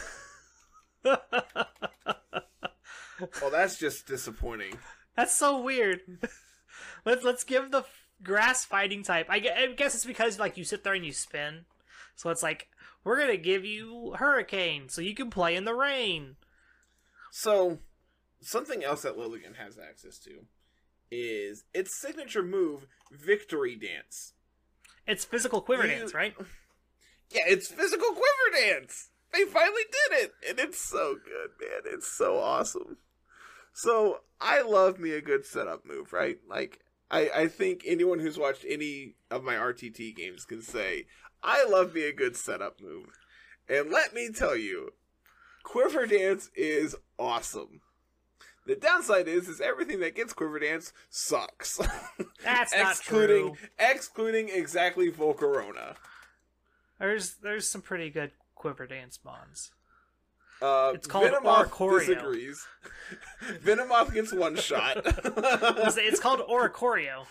Well, that's just disappointing. That's so weird. let's let's give the f- grass fighting type. I gue- I guess it's because like you sit there and you spin, so it's like we're gonna give you Hurricane so you can play in the rain. So, something else that Lilligant has access to is its signature move, Victory Dance. It's physical quiver You- dance, right? Yeah, it's physical quiver dance. They finally did it, and it's so good, man. It's so awesome. So I love me a good setup move, right? Like I, I think anyone who's watched any of my R T T games can say I love me a good setup move. And let me tell you, Quiver Dance is awesome. The downside is, is everything that gets Quiver Dance sucks. That's not excluding, true. excluding exactly Volcarona. There's there's some pretty good quiver dance mons. Uh, It's called Venomoth Oricorio. disagrees. Venomoth gets one shot. It's, it's called Oricorio.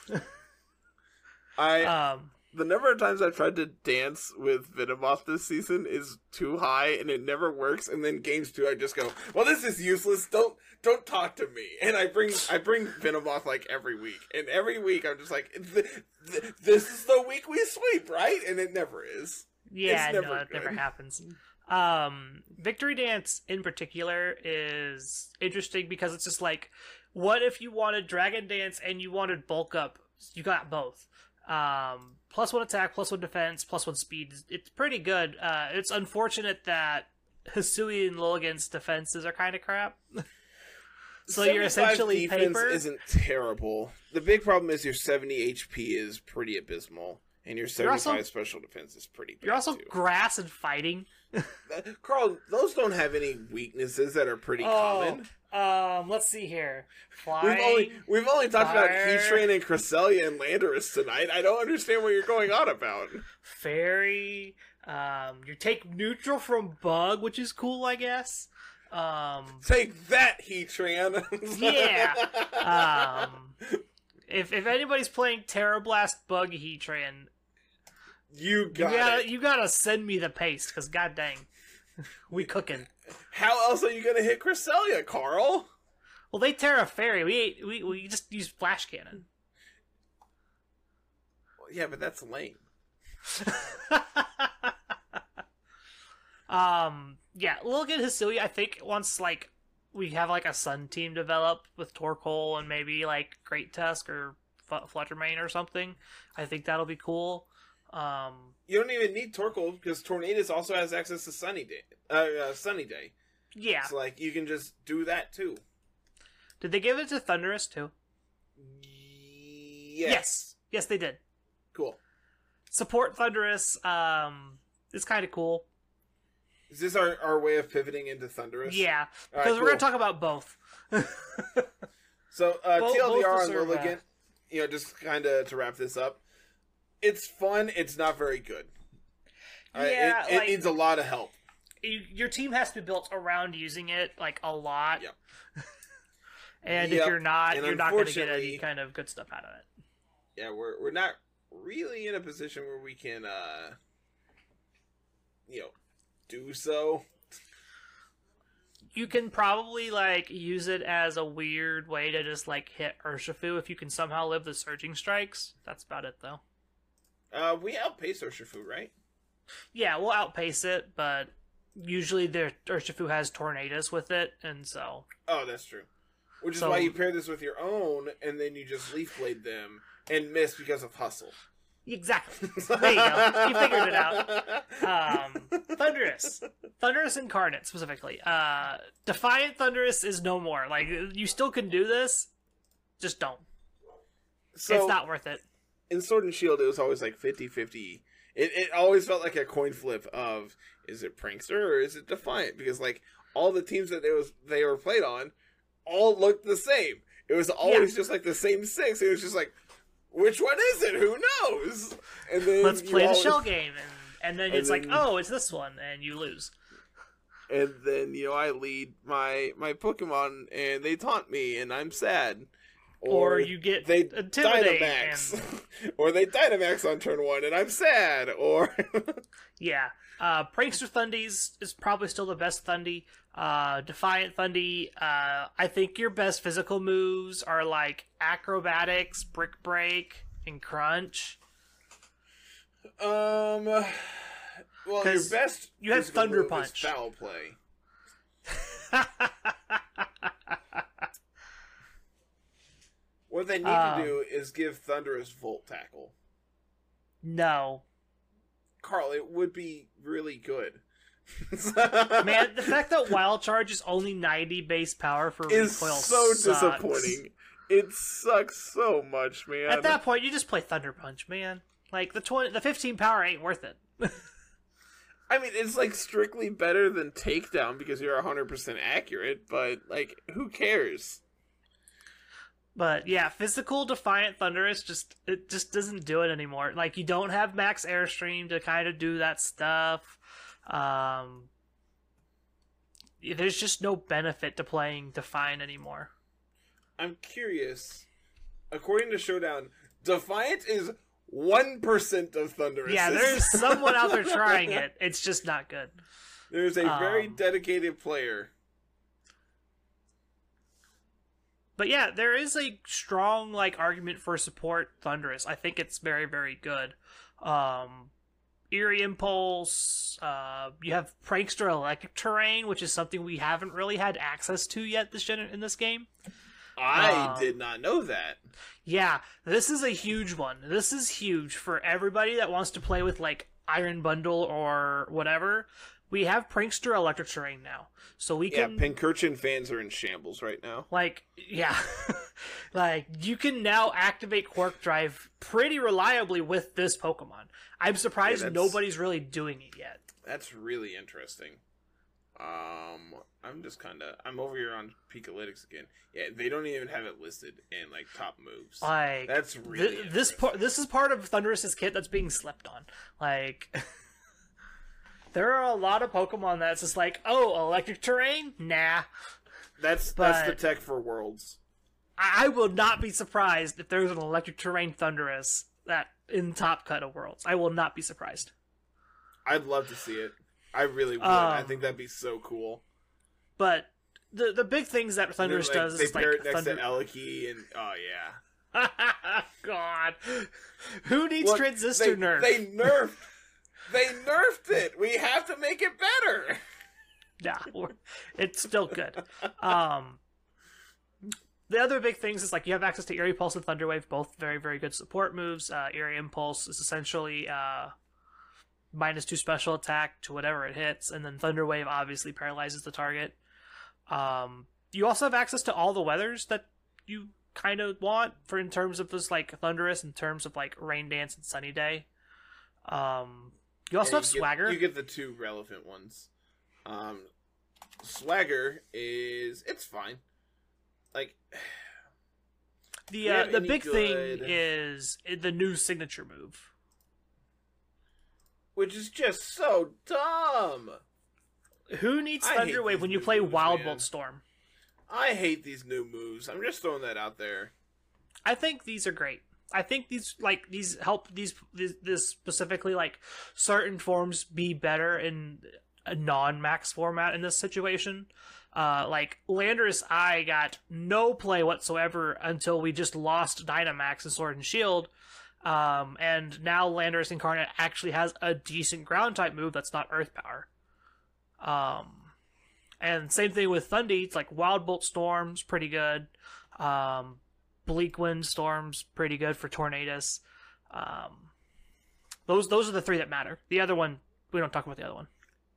I Um, the number of times I've tried to dance with Venomoth this season is too high, and it never works. And then games two, I just go, "Well, this is useless. Don't don't talk to me." And I bring I bring Venomoth like every week, and every week I'm just like, th- th- "This is the week we sweep, right?" And it never is. yeah, It's never no, it never good. happens. Um, Victory Dance in particular is interesting because it's just like, what if you wanted Dragon Dance and you wanted bulk up? You got both. Um, plus one attack, plus one defense, plus one speed. It's pretty good. Uh, it's unfortunate that Hisui and Lilligant's defenses are kind of crap. So you're essentially defense paper. Isn't terrible. The big problem is your seventy H P is pretty abysmal, and your seventy-five also, special defense is pretty bad. You're also too. grass and fighting. Carl, those don't have any weaknesses that are pretty oh, common. Um, let's see here. Flying, we've only we've only talked fire, about Heatran and Cresselia and Landorus tonight. I don't understand what you're going on about. Fairy. Um, you take neutral from Bug, which is cool, I guess. Um, Take that, Heatran. yeah. Um, if if anybody's playing Terra Blast Bug Heatran, you got you gotta, it. You gotta send me the paste, because god dang, we cooking. How else are you gonna hit Cresselia, Carl? Well, they Terra Fairy. We we we just use Flash Cannon. Well, yeah, but that's lame. um. Yeah, look at Hisui. I think once like we have like a Sun team develop with Torkoal and maybe like Great Tusk or F- Fluttermane or something, I think that'll be cool. Um, you don't even need Torkoal because Tornadus also has access to Sunny Day. Uh, uh, Sunny Day. Yeah. So like you can just do that too. Did they give it to Thundurus too? Yes. Yes, yes they did. Cool. Support Thundurus. Um, it's kind of cool. Is this our, our way of pivoting into Thundurus? Yeah, because right, we're cool. going to talk about both. So, uh, both, T L D R both on Lilligant, you know, just kind of to wrap this up. It's fun, it's not very good. Uh, yeah, it, it like, needs a lot of help. You, your team has to be built around using it, like, a lot. Yep. and yep. if you're not, and you're not going to get any kind of good stuff out of it. Yeah, we're we're not really in a position where we can, uh, you know, do so. You can probably like use it as a weird way to just like hit Urshifu if you can somehow live the surging strikes. That's about it though. Uh, we outpace Urshifu, right? Yeah, we'll outpace it, but usually the Urshifu has Tornadus with it, and so. Oh, that's true. Which is so, why you pair this with your own, and then you just Leaf Blade them and miss because of hustle. Exactly. There you go. You figured it out. Um, Thundurus. Thundurus Incarnate, specifically. Uh, Defiant Thundurus is no more. Like, you still can do this, just don't. So, it's not worth it. In Sword and Shield, it was always like fifty-fifty. It, it always felt like a coin flip of, is it Prankster or is it Defiant? Because, like, all the teams that they, was, they were played on all looked the same. It was always yeah. just like the same six. It was just like, which one is it? Who knows? And then let's play the always... shell game, and, and then and it's then... like, oh, it's this one, and you lose. And then you know I lead my my Pokemon, and they taunt me, and I'm sad. Or, or you get they Intimidate, Dynamax, and... or they Dynamax on turn one, and I'm sad. Or yeah, uh, Prankster Thundies is probably still the best Thundy. Uh, Defiant Thundy, uh, I think your best physical moves are like Acrobatics, Brick Break, and Crunch. Um, well, your best you have Thunder Punch. Is foul play. What they need um, to do is give Thundurus Volt Tackle. No. Carl, it would be really good. Man, the fact that Wild Charge is only ninety base power for is recoil so sucks. disappointing. It sucks so much, man. At that point, you just play Thunder Punch, man. Like the twenty, the fifteen power ain't worth it. I mean, it's like strictly better than Takedown because you're one hundred percent accurate, but like, who cares? But yeah, physical Defiant Thundurus just it just doesn't do it anymore. Like you don't have max Airstream to kind of do that stuff. Um, there's just no benefit to playing Defiant anymore. I'm curious. According to Showdown, Defiant is one percent of Thundurus. Yeah, there's someone out there trying it. It's just not good. There's a um, very dedicated player. But yeah, there is a strong like argument for support Thundurus. I think it's very, very good. Um, Eerie Impulse. Uh, you have Prankster Electric Terrain, which is something we haven't really had access to yet this gen- in this game. I um, did not know that. Yeah, this is a huge one. This is huge for everybody that wants to play with, like, Iron Bundle or whatever. We have Prankster Electric Terrain now. So we Yeah, can... Pincurchin fans are in shambles right now. Like, yeah. Like, you can now activate Quark Drive pretty reliably with this Pokemon. I'm surprised Yeah, nobody's really doing it yet. That's really interesting. Um, I'm just kind of... I'm over here on Pikalytics again. Yeah, they don't even have it listed in, like, top moves. Like, that's really th- this part. This is part of Thunderous's kit that's being slept on. Like, there are a lot of Pokemon that's just like, oh, electric terrain? Nah. That's But that's the tech for Worlds. I will not be surprised if there's an electric terrain Thundurus that in top cut of Worlds. I will not be surprised. I'd love to see it. I really would. Um, I think that'd be so cool. But the the big things that Thundurus Like, does they is pair like it next Thunder. to Eliki, and oh yeah. God, who needs Look, transistor they, nerf? They nerfed. They nerfed it. We have to make it better. Nah, we're- it's still good. Um, the other big things is like you have access to Eerie Pulse and Thunder Wave, both very very good support moves. Uh, Eerie Impulse is essentially uh, minus two special attack to whatever it hits, and then Thunder Wave obviously paralyzes the target. Um, you also have access to all the weathers that you kind of want for in terms of this like Thundurus, in terms of like Rain Dance and Sunny Day. Um, you also Yeah, have you get- Swagger. You get the two relevant ones. Um, Swagger is it's fine. Like the we uh, have the any big good- thing is the new signature move. which is just so dumb. Who needs I hate Thunder Wave these when you new play moves, Wild man. Bolt Storm? I hate these new moves. I'm just throwing that out there. I think these are great. I think these like these help these this, this specifically like certain forms be better in a non-max format in this situation. Uh, like Landorus, I got no play whatsoever until we just lost Dynamax and Sword and Shield. Um, and now Landorus Incarnate actually has a decent ground type move that's not Earth Power. Um, and same thing with Thundy. It's like Wild Bolt Storm's pretty good. Um, Bleak Wind Storm's pretty good for Tornadus. Um, those those are the three that matter. The other one, we don't talk about the other one.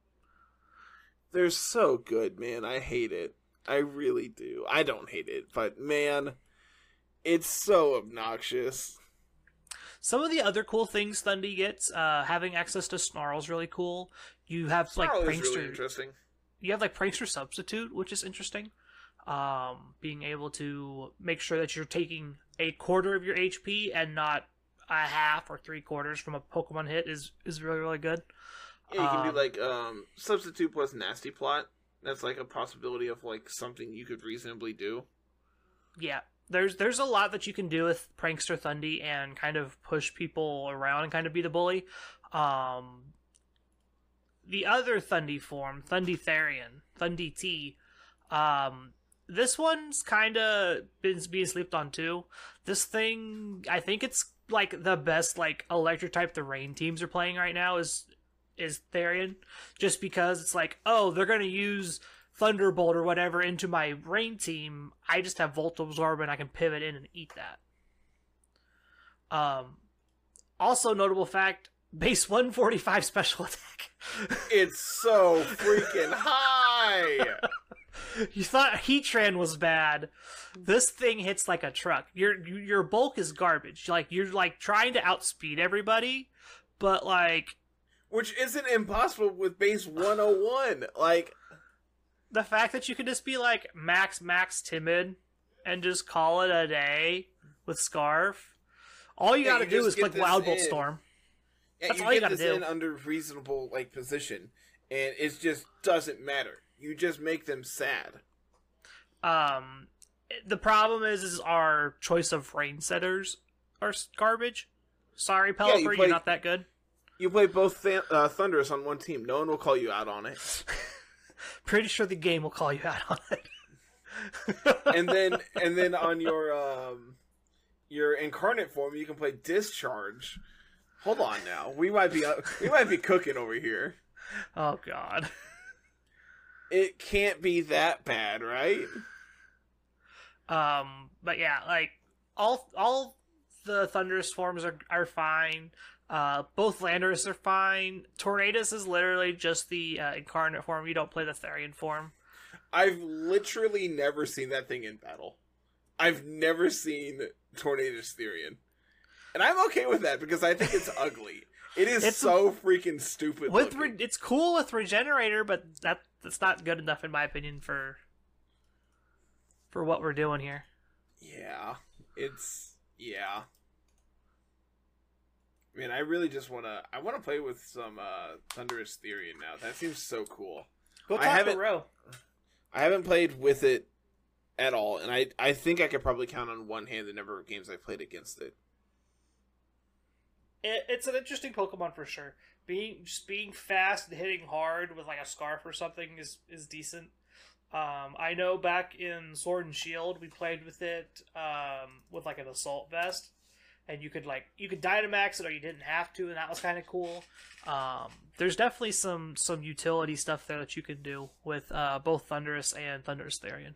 They're so good, man. I hate it. I really do. I don't hate it, but man, it's so obnoxious. Some of the other cool things Thundy gets, uh, having access to Snarl's really cool. You have like Snarl is Prankster. really interesting. You have like Prankster Substitute, which is interesting. Um, being able to make sure that you're taking a quarter of your H P and not a half or three quarters from a Pokemon hit is is really really good. Yeah, you can Um, do like um substitute plus nasty plot. That's like a possibility of like something you could reasonably do. Yeah, there's there's a lot that you can do with Prankster Thundy and kind of push people around and kind of be the bully. Um, the other Thundy form, Thundy Therian, Thundy T, um, this one's kind of been being slept on too. This thing, I think it's like the best like electric type the rain teams are playing right now is is Therian, just because it's like, oh, they're gonna use Thunderbolt or whatever into my rain team. I just have Volt Absorb and I can pivot in and eat that. Um, also notable fact, base one forty-five special attack. It's so freaking high. You thought Heatran was bad. This thing hits like a truck. Your your bulk is garbage. Like you're like trying to outspeed everybody, but like Which isn't impossible with base one oh one. Like the fact that you could just be like max max timid and just call it a day with Scarf. All you Yeah, got to you do just is get click this Wild Bolt in. Storm. yeah, That's you all you get gotta this do. in under reasonable like position, and it just doesn't matter. You just make them sad. Um, the problem is, is our choice of rain setters are garbage. Sorry, Pelipper, Yeah, you you're play- not that good. You play both th- uh, Thunderous on one team. No one will call you out on it. Pretty sure the game will call you out on it. and then and then on your um your incarnate form, you can play Discharge. Hold on now. We might be uh, we might be cooking over here. Oh God. It can't be that bad, right? Um, but yeah, like all all the Thunderous forms are are fine. Uh, both Landorus are fine. Tornadus is literally just the uh, incarnate form. You don't play the Therian form. I've literally never seen that thing in battle. I've never seen Tornadus Therian. And I'm okay with that because I think it's ugly. It is it's, so freaking stupid with looking. re- It's cool with Regenerator, but that that's not good enough in my opinion for for what we're doing here. Yeah. It's... Yeah. Man, I really just want to... I want to play with some uh, Thunderous Therian now. That seems so cool. Go talk I haven't, to Ro. I haven't played with it at all, and I, I think I could probably count on one hand the number of games I've played against it. it. It's an interesting Pokemon for sure. Being just being fast and hitting hard with like a Scarf or something is, is decent. Um, I know back in Sword and Shield we played with it um, with like an Assault Vest. And you could like you could Dynamax it or you didn't have to, and that was kind of cool. Um, there's definitely some some utility stuff there that you can do with uh, both Thunderous and Thunderous Therian.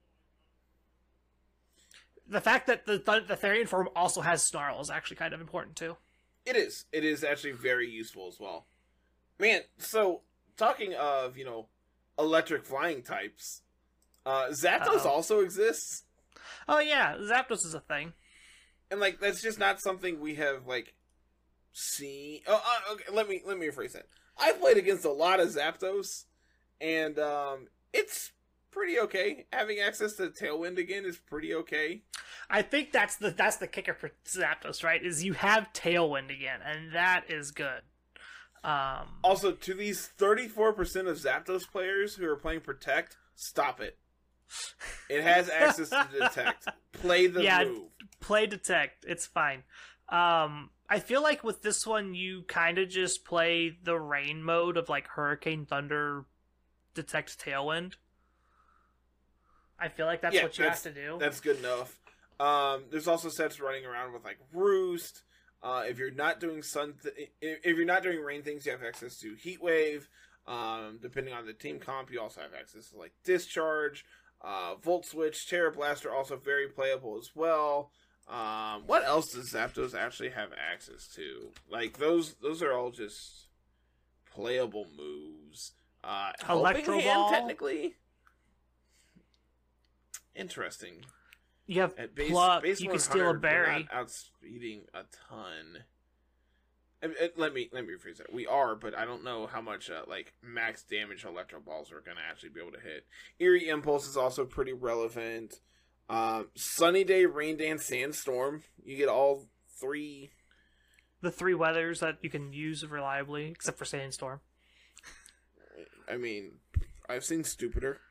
The fact that the Th- the Therian form also has Snarl is actually kind of important too. It is. It is actually very useful as well. Man, so talking of, you know, electric flying types, uh, Zapdos Uh-oh. also exists. Oh yeah, Zapdos is a thing. And like that's just not something we have like seen. Oh, uh, okay. Let me let me rephrase that. I've played against a lot of Zapdos, and um, it's pretty okay. Having access to Tailwind again is pretty okay. I think that's the that's the kicker for Zapdos, right? Is you have Tailwind again, and that is good. Um, also, to these thirty-four percent of Zapdos players who are playing Protect, stop it. It has access to Detect. Play the yeah, move. Play Detect. It's fine. Um, I feel like with this one, you kind of just play the rain mode of like Hurricane, Thunder, Detect, Tailwind. I feel like that's yeah, what you that's, have to do. That's good enough. Um, there's also sets running around with like Roost. Uh, if you're not doing sun, th- if you're not doing rain things, you have access to Heat Wave. Um, depending on the team comp, you also have access to like Discharge, uh, Volt Switch, Terra Blaster, also very playable as well. Um, what else does Zapdos actually have access to? Like those, those are all just playable moves. Uh, Electro Helping Hand, Ball? technically. Interesting. You have At base, pluck. base You can steal a one hundred, we're berry. not outspeeding a ton. And- and let me let me rephrase that. We are, but I don't know how much uh, like max damage Electro Balls are going to actually be able to hit. Eerie Impulse is also pretty relevant. Um, Sunny Day, Rain Dance, Sandstorm. You get all three. The three weathers that you can use reliably, except for Sandstorm. I mean, I've seen stupider.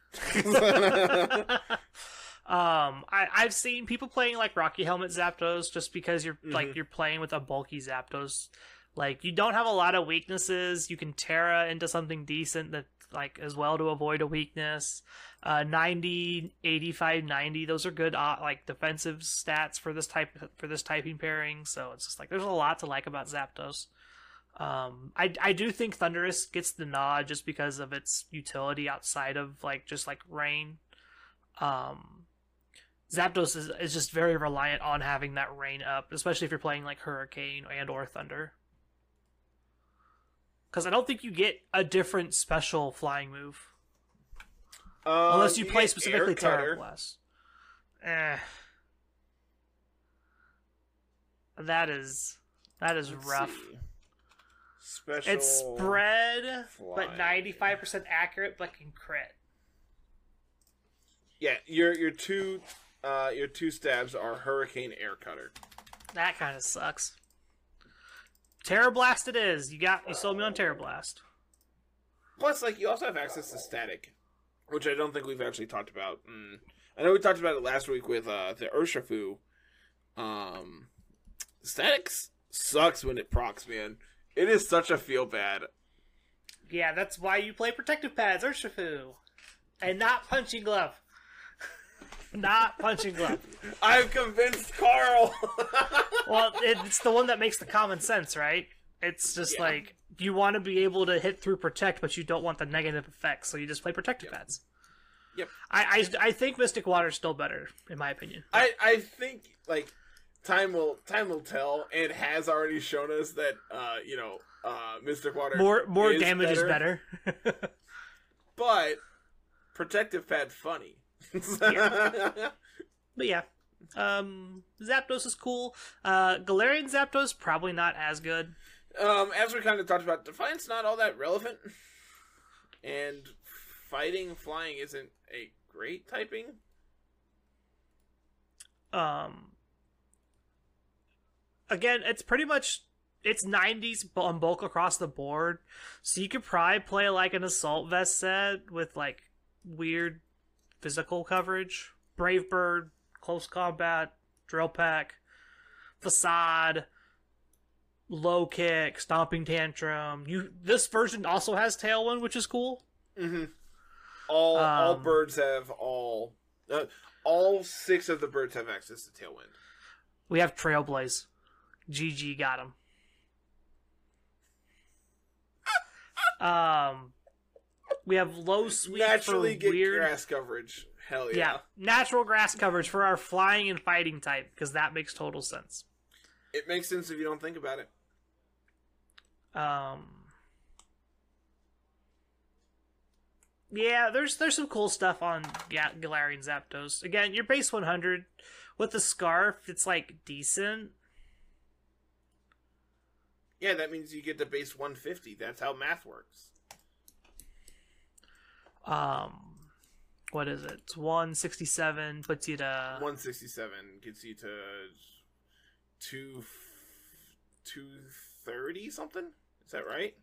Um, I, I've seen people playing like Rocky Helmet Zapdos just because you're Mm-hmm. like you're playing with a bulky Zapdos. Like you don't have a lot of weaknesses. You can Terra into something decent that like as well to avoid a weakness. Uh, ninety, eighty-five, ninety. Those are good uh, like defensive stats for this type for this typing pairing. So it's just like there's a lot to like about Zapdos. Um, I I do think Thunderous gets the nod just because of its utility outside of like just like rain. Um. Zapdos is, is just very reliant on having that rain up, especially if you're playing like Hurricane and or Thunder. Because I don't think you get a different special flying move. Um, Unless you, you play get specifically Air Cutter. Terra Blast. Eh. That is... That is Let's rough. see. Special. It's spread, but flying. ninety-five percent accurate, but can crit. Yeah, your your two uh your two stabs are Hurricane, Air Cutter. That kind of sucks. Terra Blast it is. You got you sold me on Terra Blast. Plus, like you also have access to Static, which I don't think we've actually talked about. Mm. I know we talked about it last week with uh the Urshifu. Um, Static sucks when it procs, man. It is such a feel bad. Yeah, that's why you play Protective Pads, Urshifu. And not Punching Glove. Not Punching Glove. I've convinced Carl. Well, it's the one that makes the common sense, right? It's just Yeah. like, you want to be able to hit through Protect, but you don't want the negative effects, so you just play Protective Yep. Pads. Yep. I, I, I think Mystic Water's still better, in my opinion. I, I think like time will time will tell, and has already shown us that uh you know uh Mystic Water More more is damage is better. but Protective Pad funny. But yeah, um, Zapdos is cool. Uh, Galarian Zapdos probably not as good. Um, as we kind of talked about, Defiance not all that relevant, and fighting flying isn't a great typing. Um, again, it's pretty much it's nineties on bulk across the board, so you could probably play like an Assault Vest set with like weird physical coverage. Brave Bird, Close Combat, Drill Peck, Facade, Low Kick, Stomping Tantrum. You this version also has Tailwind, which is cool. Mm-hmm. All all Um, birds have all uh, all six of the birds have access to Tailwind. We have Trailblaze. G G got him. Um, we have low sweep Naturally for get weird. grass coverage. Hell yeah. Yeah, natural grass coverage for our flying and fighting type because that makes total sense. It makes sense if you don't think about it. Um, yeah, there's there's some cool stuff on yeah Galarian Zapdos. Again, your base one hundred with the scarf, it's like decent. Yeah, that means you get to base one fifty. That's how math works. Um, what is it? It's one sixty-seven puts you to one sixty-seven gets you to two two thirty something. Is that right?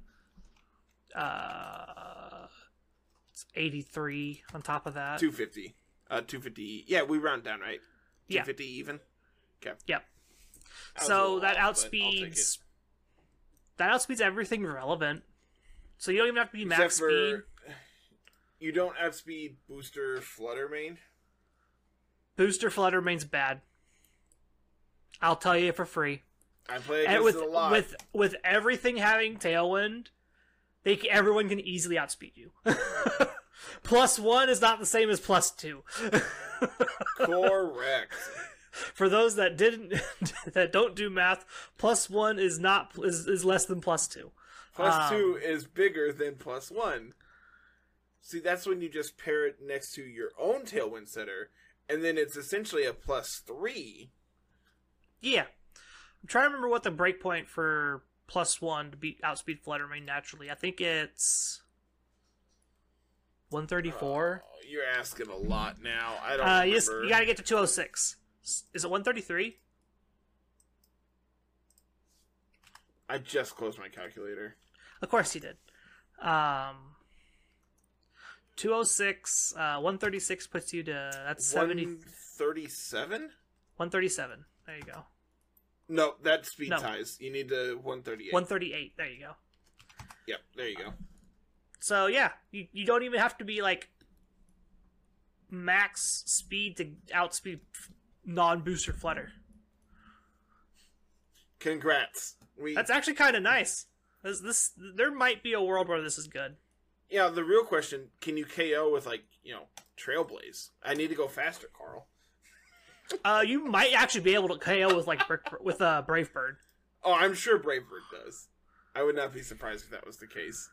uh, it's eighty-three on top of that. two fifty. Uh, two fifty. Yeah, we round down, right? Yeah. two fifty even. Okay. Yep. That was a So little that off, but I'll take it. outspeeds that outspeeds everything relevant. So you don't even have to be Except max for, speed. you don't outspeed Booster Flutter Mane. Booster Flutter remains bad. I'll tell you for free. I play And against with it a lot. with with everything having Tailwind, they c- everyone can easily outspeed you. Plus one is not the same as plus two. Correct. For those that didn't that don't do math, plus one is not is, is less than plus two. Plus Um, two is bigger than plus one. See, that's when you just pair it next to your own Tailwind setter, and then it's essentially a plus three. Yeah. I'm trying to remember what the breakpoint for plus one to beat outspeed Fluttermane naturally. I think it's one thirty-four. Oh, you're asking a lot now. I don't uh, remember. you, just, you gotta get to two oh six. Is it one thirty-three? I just closed my calculator. Of course you did. Um, two oh six, uh, one thirty-six puts you to, that's seventy, one thirty-seven? one thirty-seven. There you go. No, that's speed No. ties. You need the one thirty-eight. one thirty-eight. There you go. Yep, there you go. So yeah, you, you don't even have to be like max speed to outspeed non-booster Flutter. Congrats. We That's actually kind of nice. This, this there might be a world where this is good. Yeah, the real question, can you K O with, like, you know, Trailblaze? I need to go faster, Carl. Uh, you might actually be able to K O with like Brick, with a uh, Brave Bird. Oh, I'm sure Brave Bird does. I would not be surprised if that was the case.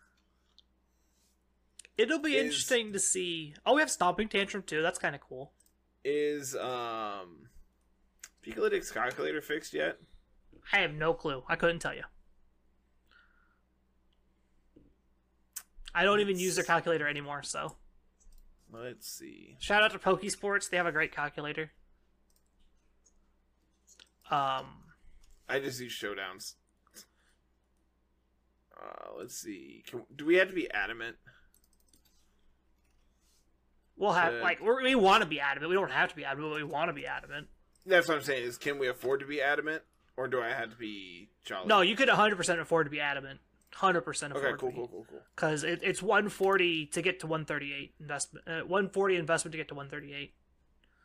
It'll be Is- interesting to see. Oh, we have Stomping Tantrum too. That's kind of cool. Is, um... Picolytic's calculator fixed yet? I have no clue. I couldn't tell you. I don't even use their calculator anymore, so. Let's see. Shout out to Pokesports. They have a great calculator. Um, I just use showdowns. Uh, let's see. Can, do we have to be adamant? we'll have, Uh, like, we're, we want to be adamant. We don't have to be adamant, but we want to be adamant. That's what I'm saying, is can we afford to be adamant? Or do I have to be jolly? No, you could one hundred percent afford to be adamant. one hundred percent afford Okay, cool, to be. cool, cool, cool. Because it, it's one forty to get to one thirty-eight investment. Uh, one forty investment to get to one thirty-eight.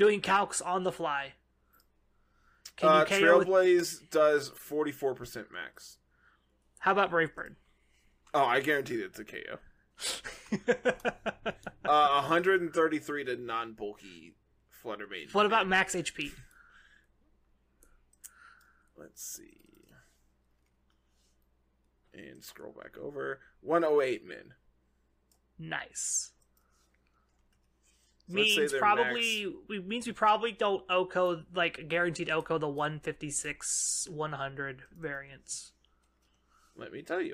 doing calcs on the fly. Can uh, you K O with... Trailblaze does forty-four percent max. How about Brave Bird? Oh, I guarantee it's a K O. uh, one hundred thirty-three to non-bulky Flutter Mage. What about max H P? Let's see. And scroll back over. one oh eight min. Nice. So let's say means their probably max- we means we probably don't O C O like guaranteed O C O the one fifty-six one hundred variants. Let me tell you.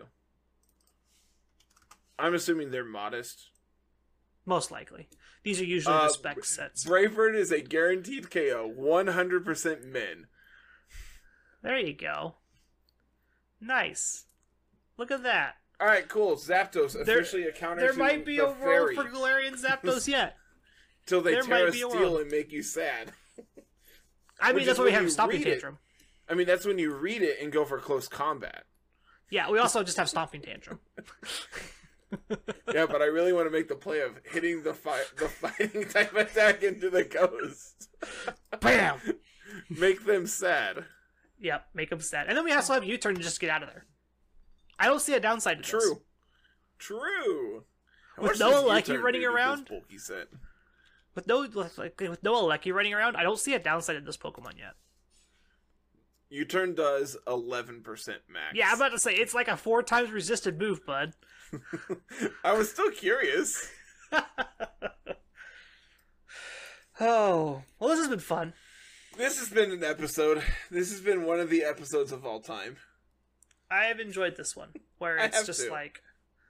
I'm assuming they're modest. Most likely. These are usually Uh, the spec sets. Bravebird is a guaranteed K O. one hundred percent min. There you go. Nice. Look at that. Alright, cool. Zapdos There- officially a counter There to might be the a world fairy. for Galarian Zapdos yet. Till they there tear might a be a steel world. and make you sad. I Which mean, is that's why when we have you Stomping read it. Tantrum. I mean, that's when you read it and go for close combat. Yeah, we also just have Stomping Tantrum. Yeah, but I really want to make the play of hitting the fi- the fighting type attack into the ghost. Bam! Make them sad. Yep, make them sad. And then we also have U-turn to just get out of there. I don't see a downside to this. True. True. How With much no does Lucky U-turn running do to this around? bulky set? With no like, with no Alecki running around, I don't see a downside to this Pokemon yet. U-turn does eleven percent max. Yeah, I'm about to say it's like a four times resisted move, bud. I was still curious. Oh, well, this has been fun. This has been an episode. This has been one of the episodes of all time. I have enjoyed this one, where I it's have just too. like,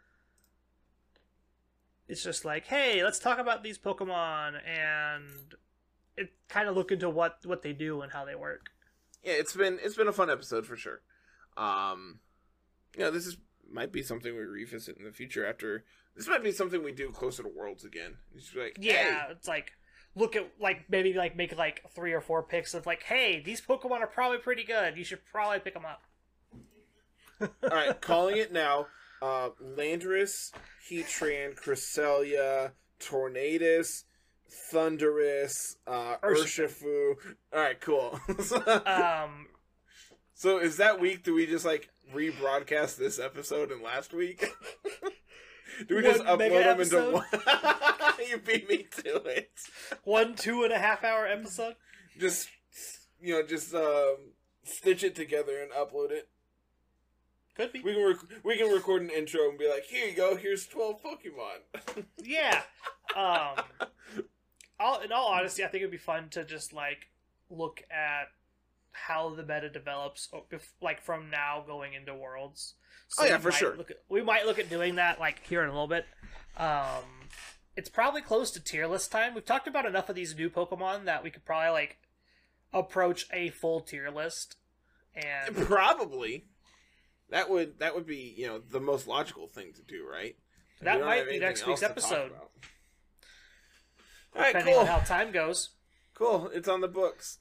it's just like, hey, let's talk about these Pokemon, and it kind of look into what what they do and how they work. Yeah, it's been it's been a fun episode for sure. Um, you know, this is might be something we revisit in the future. After this, might be something we do closer to Worlds again. Just be like, Yeah, hey, it's like look at like maybe like make like three or four picks of like, hey, these Pokemon are probably pretty good. You should probably pick them up. all right, calling it now. Uh, Landorus, Heatran, Cresselia, Tornadus, Thunderous, uh, Urshifu. All right, cool. Um, So is that week? Do we just like rebroadcast this episode and last week? Do we just One mega upload them episode? into one? You beat me to it. one two and a half hour episode. Just you know, just um, stitch it together and upload it. Could be. We can rec- we can record an intro and be like, here you go, here's twelve Pokemon. Yeah. Um. All, in all honesty, I think it'd be fun to just like look at how the meta develops, o- bef- like from now going into Worlds. So Oh, yeah, we for might sure. Look at, we might look at doing that like here in a little bit. Um, it's probably close to tier list time. We've talked about enough of these new Pokemon that we could probably like approach a full tier list. And Probably. That would that would be, you know, the most logical thing to do, right? We that don't might have be anything next else week's to talk episode, about. All right, depending cool. on how time goes. Cool. It's on the books.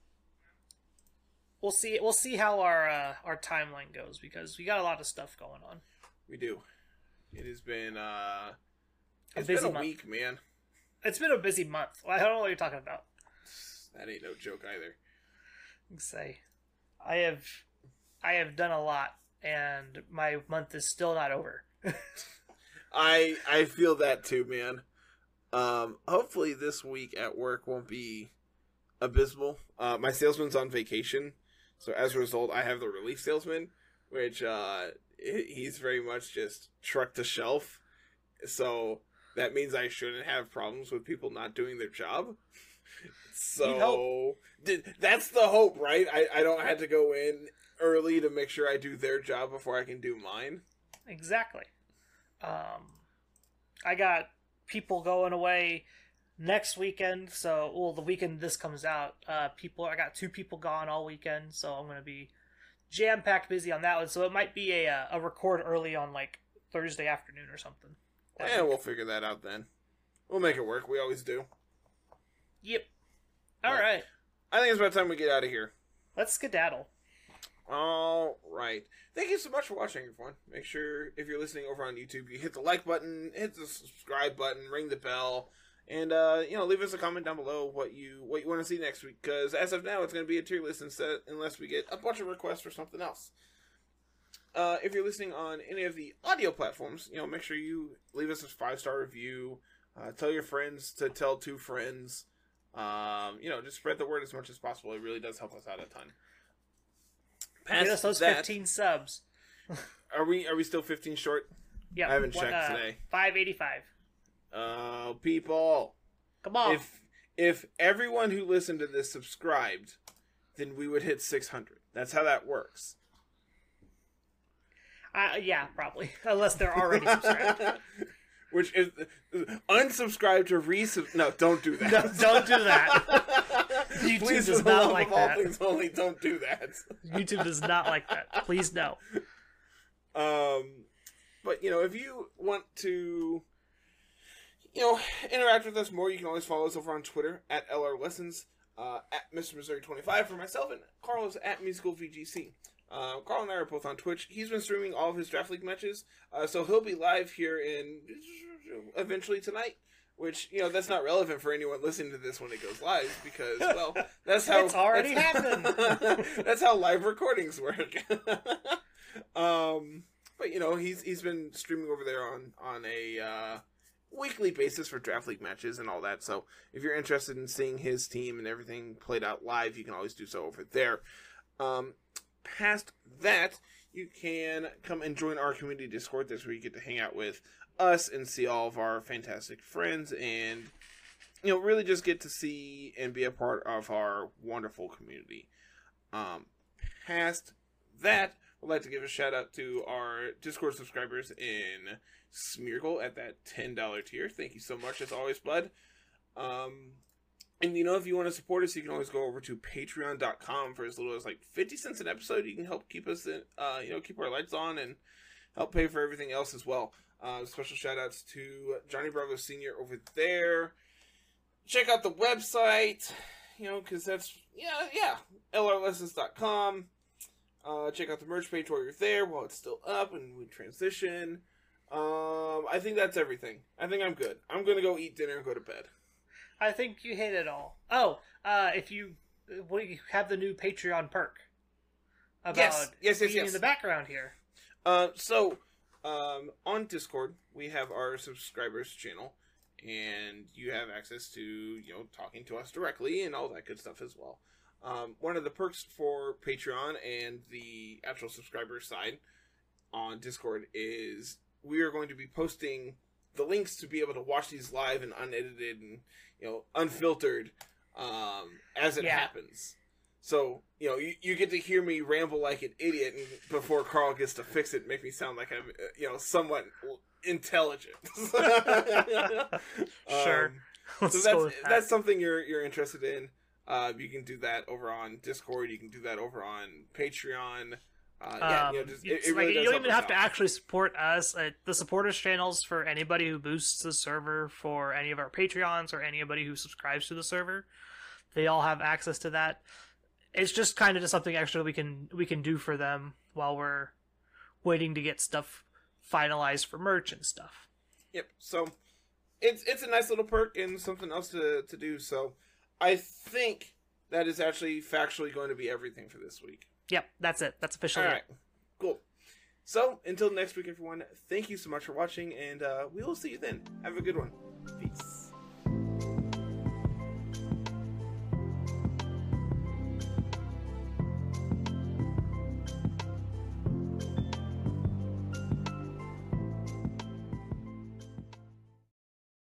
We'll see. We'll see how our uh, our timeline goes because we got a lot of stuff going on. We do. It has been uh A it's busy been a month. week, man. It's been a busy month. I don't know what you're talking about. That ain't no joke either. Say, I have, I have done a lot, and my month is still not over. I I feel that too, man. Um, hopefully this week at work won't be abysmal. Uh, my salesman's on vacation, so as a result, I have the relief salesman, which uh, he- he's very much just truck to shelf. So that means I shouldn't have problems with people not doing their job. You'd So did, that's the hope, right? I, I don't have to go in early to make sure I do their job before I can do mine. Exactly. Um, I got people going away next weekend. So, well, the weekend this comes out, uh, people. I got two people gone all weekend, so I'm gonna be jam packed busy on that one. So it might be a uh, a record early on like Thursday afternoon or something. That Yeah, week. we'll figure that out then. We'll make it work. We always do. Yep. All Right. right. I think it's about time we get out of here. Let's skedaddle. All right. Thank you so much for watching, everyone. Make sure, if you're listening over on YouTube, you hit the like button, hit the subscribe button, ring the bell, And uh, you know, leave us a comment down below what you what you want to see next week. Because as of now, it's going to be a tier list instead, unless we get a bunch of requests for something else. Uh, if you're listening on any of the audio platforms, you know, make sure you leave us a five star review. Uh, tell your friends to tell two friends. Um, you know, just spread the word as much as possible. It really does help us out a ton. Past Get us those that, fifteen subs. Are we are we still fifteen short? Yeah, I haven't checked uh, today. five eighty-five. Oh, uh, people! Come on. If if everyone who listened to this subscribed, then we would hit six hundred. That's how that works. Uh, yeah, probably. Unless they're already subscribed. Which is unsubscribe to resub. No, don't do that. No, don't do that. YouTube Please, does for the not love like of all that. things only, don't do that. YouTube does not like that. Please no. Um, but you know, if you want to, you know, interact with us more, you can always follow us over on Twitter at L R Lessons, uh, at Mister Missouri twenty-five for myself, and Carlos at Musical V G C. Uh, Carl and I are both on Twitch. He's been streaming all of his Draft League matches, uh, so he'll be live here in eventually tonight. Which, you know, that's not relevant for anyone listening to this when it goes live, because, well, that's how it's already that's, happened. That's how live recordings work. um, but you know, he's he's been streaming over there on on a uh, weekly basis for Draft League matches and all that. So if you're interested in seeing his team and everything played out live, you can always do so over there. Um, past that, you can come and join our community Discord. That's where you get to hang out with us and see all of our fantastic friends, and you know, really just get to see and be a part of our wonderful community. Um, past that, I'd like to give a shout out to our Discord subscribers in Smeargle at that ten dollar tier. Thank you so much, as always, bud. Um, and you know, if you want to support us, you can always go over to patreon dot com for as little as like fifty cents an episode. You can help keep us in, uh, you know, keep our lights on and help pay for everything else as well. Uh, special shout outs to Johnny Bravo Senior over there. Check out the website, you know, because that's, yeah, yeah, L R lessons dot com. Uh, check out the merch page while you're there, while it's still up and we transition. Um, I think that's everything. I think I'm good. I'm going to go eat dinner and go to bed. I think you hit it all. Oh, uh, if you, we have the new Patreon perk about yes, yes, yes, being yes. in the background here. Uh, so... Um, on Discord, we have our subscribers channel, and you have access to, you know, talking to us directly and all that good stuff as well. Um, one of the perks for Patreon and the actual subscriber side on Discord is we are going to be posting the links to be able to watch these live and unedited and, you know, unfiltered, um, as it yeah. happens. So, you know, you, you get to hear me ramble like an idiot and before Carl gets to fix it and make me sound like I'm, you know, somewhat intelligent. Sure. Um, so that's, that. that's something you're you're interested in. Uh, you can do that over on Discord. You can do that over on Patreon. Uh, yeah, um, you know, just, it, it like, really you does don't even have out. to actually support us. Uh, the supporters channels for anybody who boosts the server, for any of our Patreons, or anybody who subscribes to the server, they all have access to that. It's just kind of just something extra we can we can do for them while we're waiting to get stuff finalized for merch and stuff. Yep. So it's it's a nice little perk and something else to to do. So I think that is actually factually going to be everything for this week. Yep, that's it. That's officially all right. it. Cool. So until next week, everyone. Thank you so much for watching, and uh, we will see you then. Have a good one. Peace.